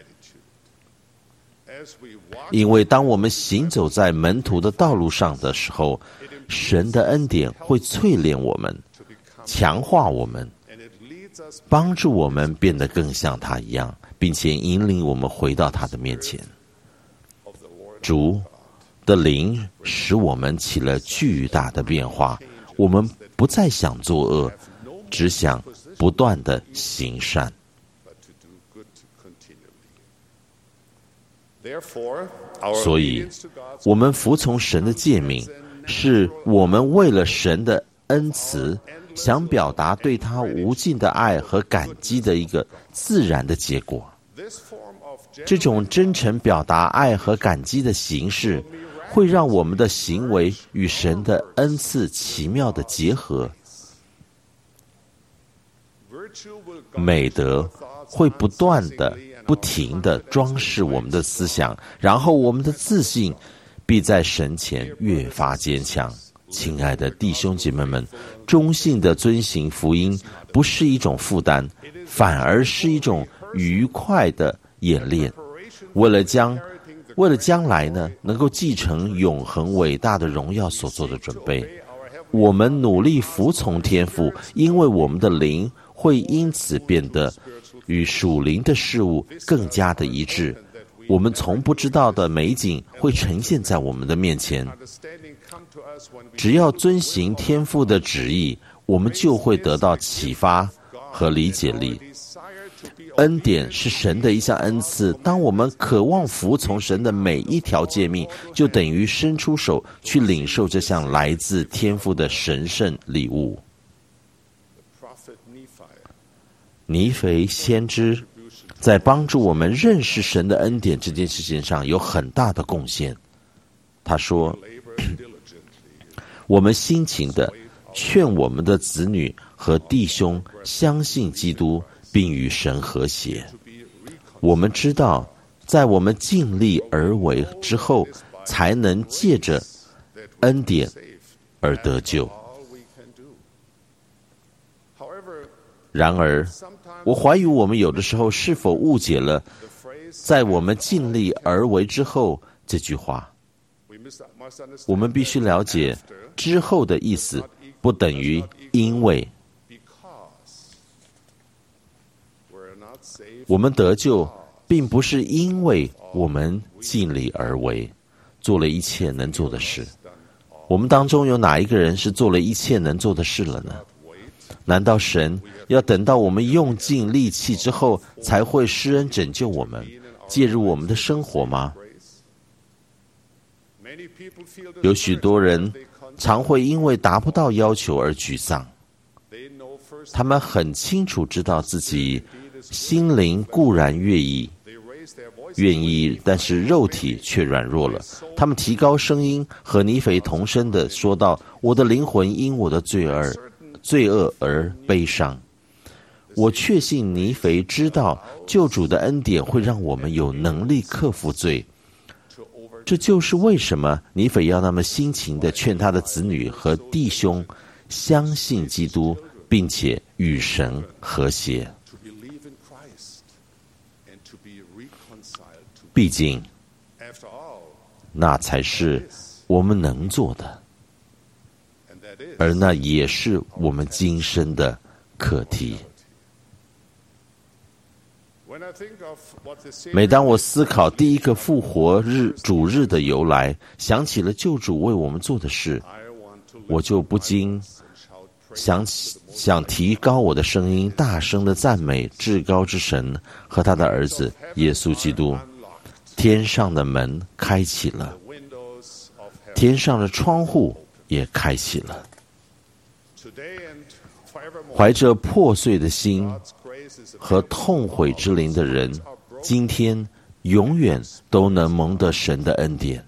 因为当我们行走在门徒的道路上的时候，神的恩典会淬炼我们，强化我们，帮助我们变得更像他一样，并且引领我们回到他的面前。主的灵使我们起了巨大的变化，我们不再想作恶，只想不断地行善。 所以，我们服从神的诫命，是我们为了神的恩慈，想表达对他无尽的爱和感激的一个自然的结果。这种真诚表达爱和感激的形式，会让我们的行为与神的恩赐奇妙的结合。美德会不断的、不停的装饰我们的思想，然后我们的自信必在神前越发坚强。亲爱的弟兄姐妹们，忠信的遵行福音不是一种负担，反而是一种愉快的演练。为了将来呢，能够继承永恒伟大的荣耀所做的准备，我们努力服从天父，因为我们的灵会因此变得与属灵的事物更加的一致。我们从不知道的美景会呈现在我们的面前。只要遵行天父的旨意，我们就会得到启发和理解力。恩典是神的一项恩赐，当我们渴望服从神的每一条诫命，就等于伸出手去领受这项来自天父的神圣礼物。尼腓先知在帮助我们认识神的恩典这件事情上有很大的贡献。他说，我们辛勤地劝我们的子女和弟兄相信基督，并与神和谐。我们知道，在我们尽力而为之后，才能借着恩典而得救。然而，我怀疑我们有的时候是否误解了在我们尽力而为之后这句话。我们必须了解之后的意思不等于因为。我们得救并不是因为我们尽力而为，做了一切能做的事。我们当中有哪一个人是做了一切能做的事了呢？难道神要等到我们用尽力气之后才会施恩拯救我们，介入我们的生活吗？有许多人常会因为达不到要求而沮丧。他们很清楚知道自己心灵固然愿意，但是肉体却软弱了。他们提高声音，和尼腓同声地说道：“我的灵魂因我的罪恶而悲伤。”我确信尼腓知道救主的恩典会让我们有能力克服罪。这就是为什么尼腓要那么辛勤地劝他的子女和弟兄相信基督，并且与神和谐。毕竟，那才是我们能做的，而那也是我们今生的课题。每当我思考第一个复活日主日的由来，想起了救主为我们做的事，我就不禁想提高我的声音，大声的赞美至高之神和他的儿子耶稣基督。天上的门开启了，天上的窗户也开启了。怀着破碎的心和痛悔之灵的人，今天永远都能蒙得神的恩典。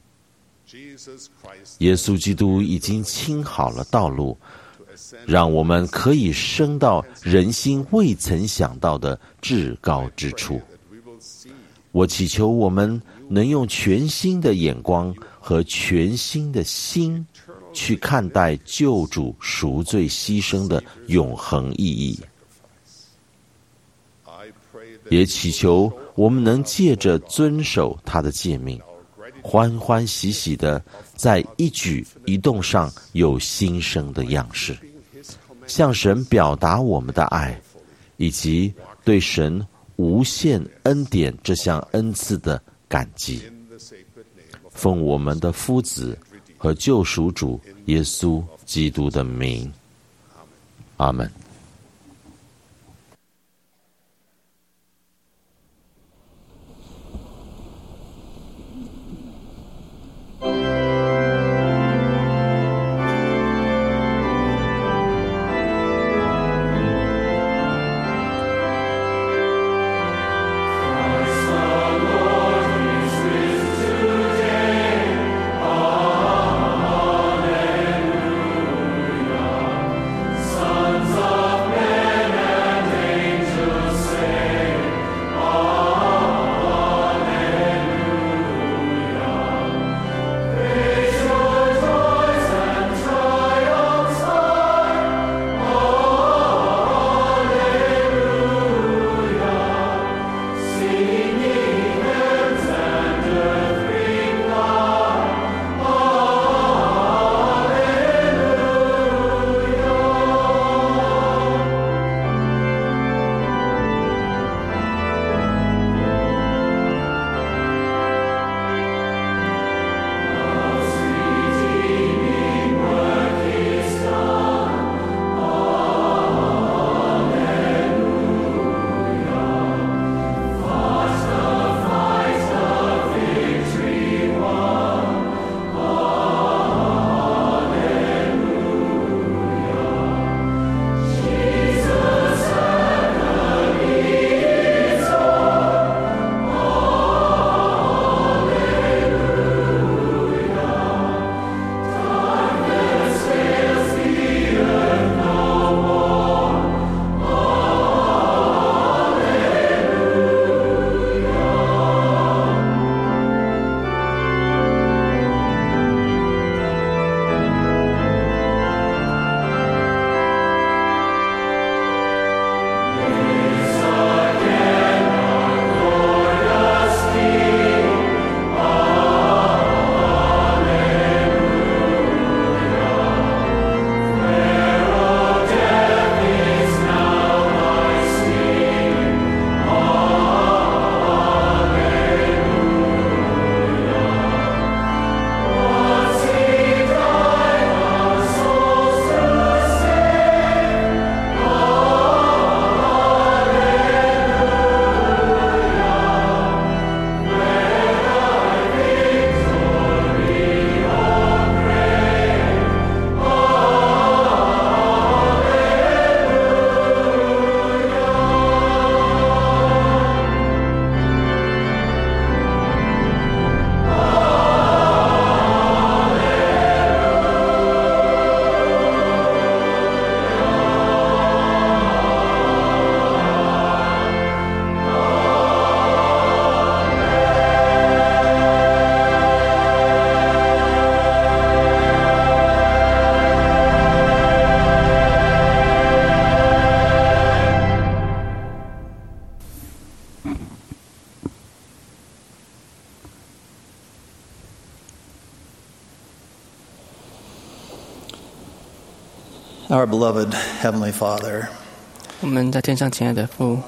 耶稣基督已经清好了道路，让我们可以升到人心未曾想到的至高之处。我祈求我们能用全新的眼光和全新的心去看待救主赎罪牺牲的永恒意义，也祈求我们能借着遵守他的诫命，欢欢喜喜的在一举一动上有新生的样式，向神表达我们的爱，以及对神无限恩典这项恩赐的感激。奉我们的夫子和救赎主耶稣基督的名，阿们。 Our beloved Heavenly Father, 我们在天上亲爱的父，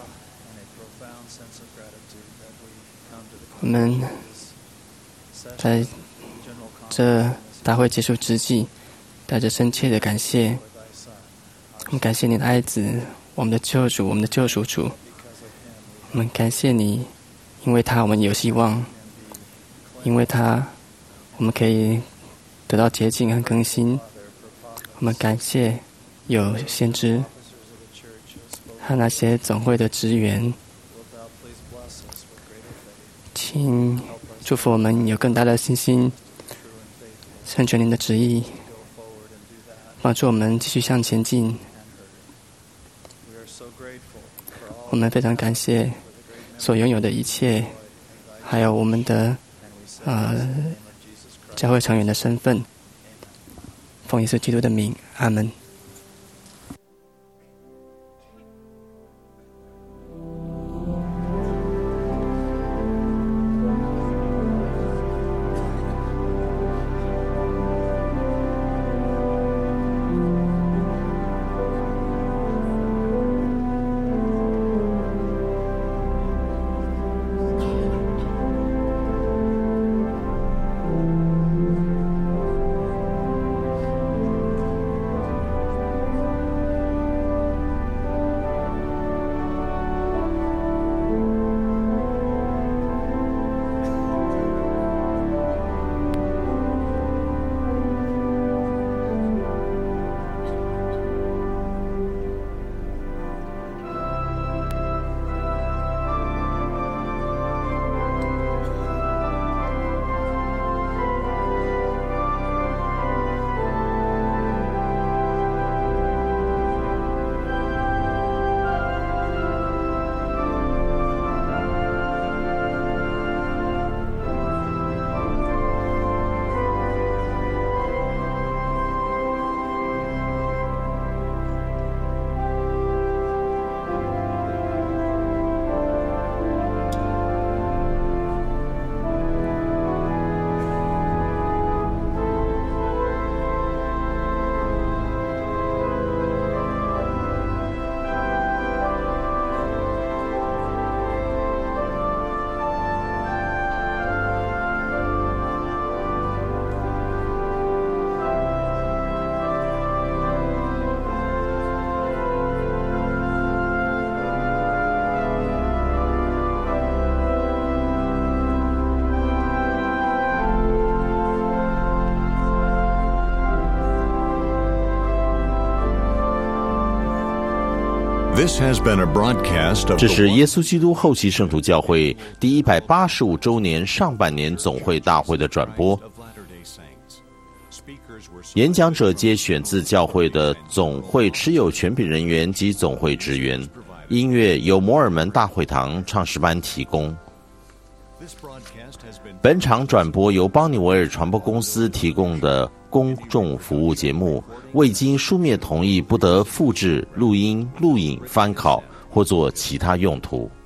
我们在这大会结束之际，带着深切的感谢，我们感谢你的爱子，我们的救主，我们的救赎主。我们感谢你，因为他我们有希望，因为他我们可以得到洁净和更新。我们感谢有先知和那些总会的职员，请祝福我们有更大的信心，成全您的旨意，帮助我们继续向前进。我们非常感谢所拥有的一切，还有我们的教会成员的身份。奉耶稣基督的名，阿们。 这是耶稣基督后期圣徒教会第185周年上半年总会大会的转播。演讲者皆选自教会的总会持有权柄人员及总会职员，音乐由摩尔门大会堂唱诗班提供。本场转播由邦尼维尔传播公司提供的公众服务节目，未经书面同意不得复制、录音、录影、翻拷或做其他用途。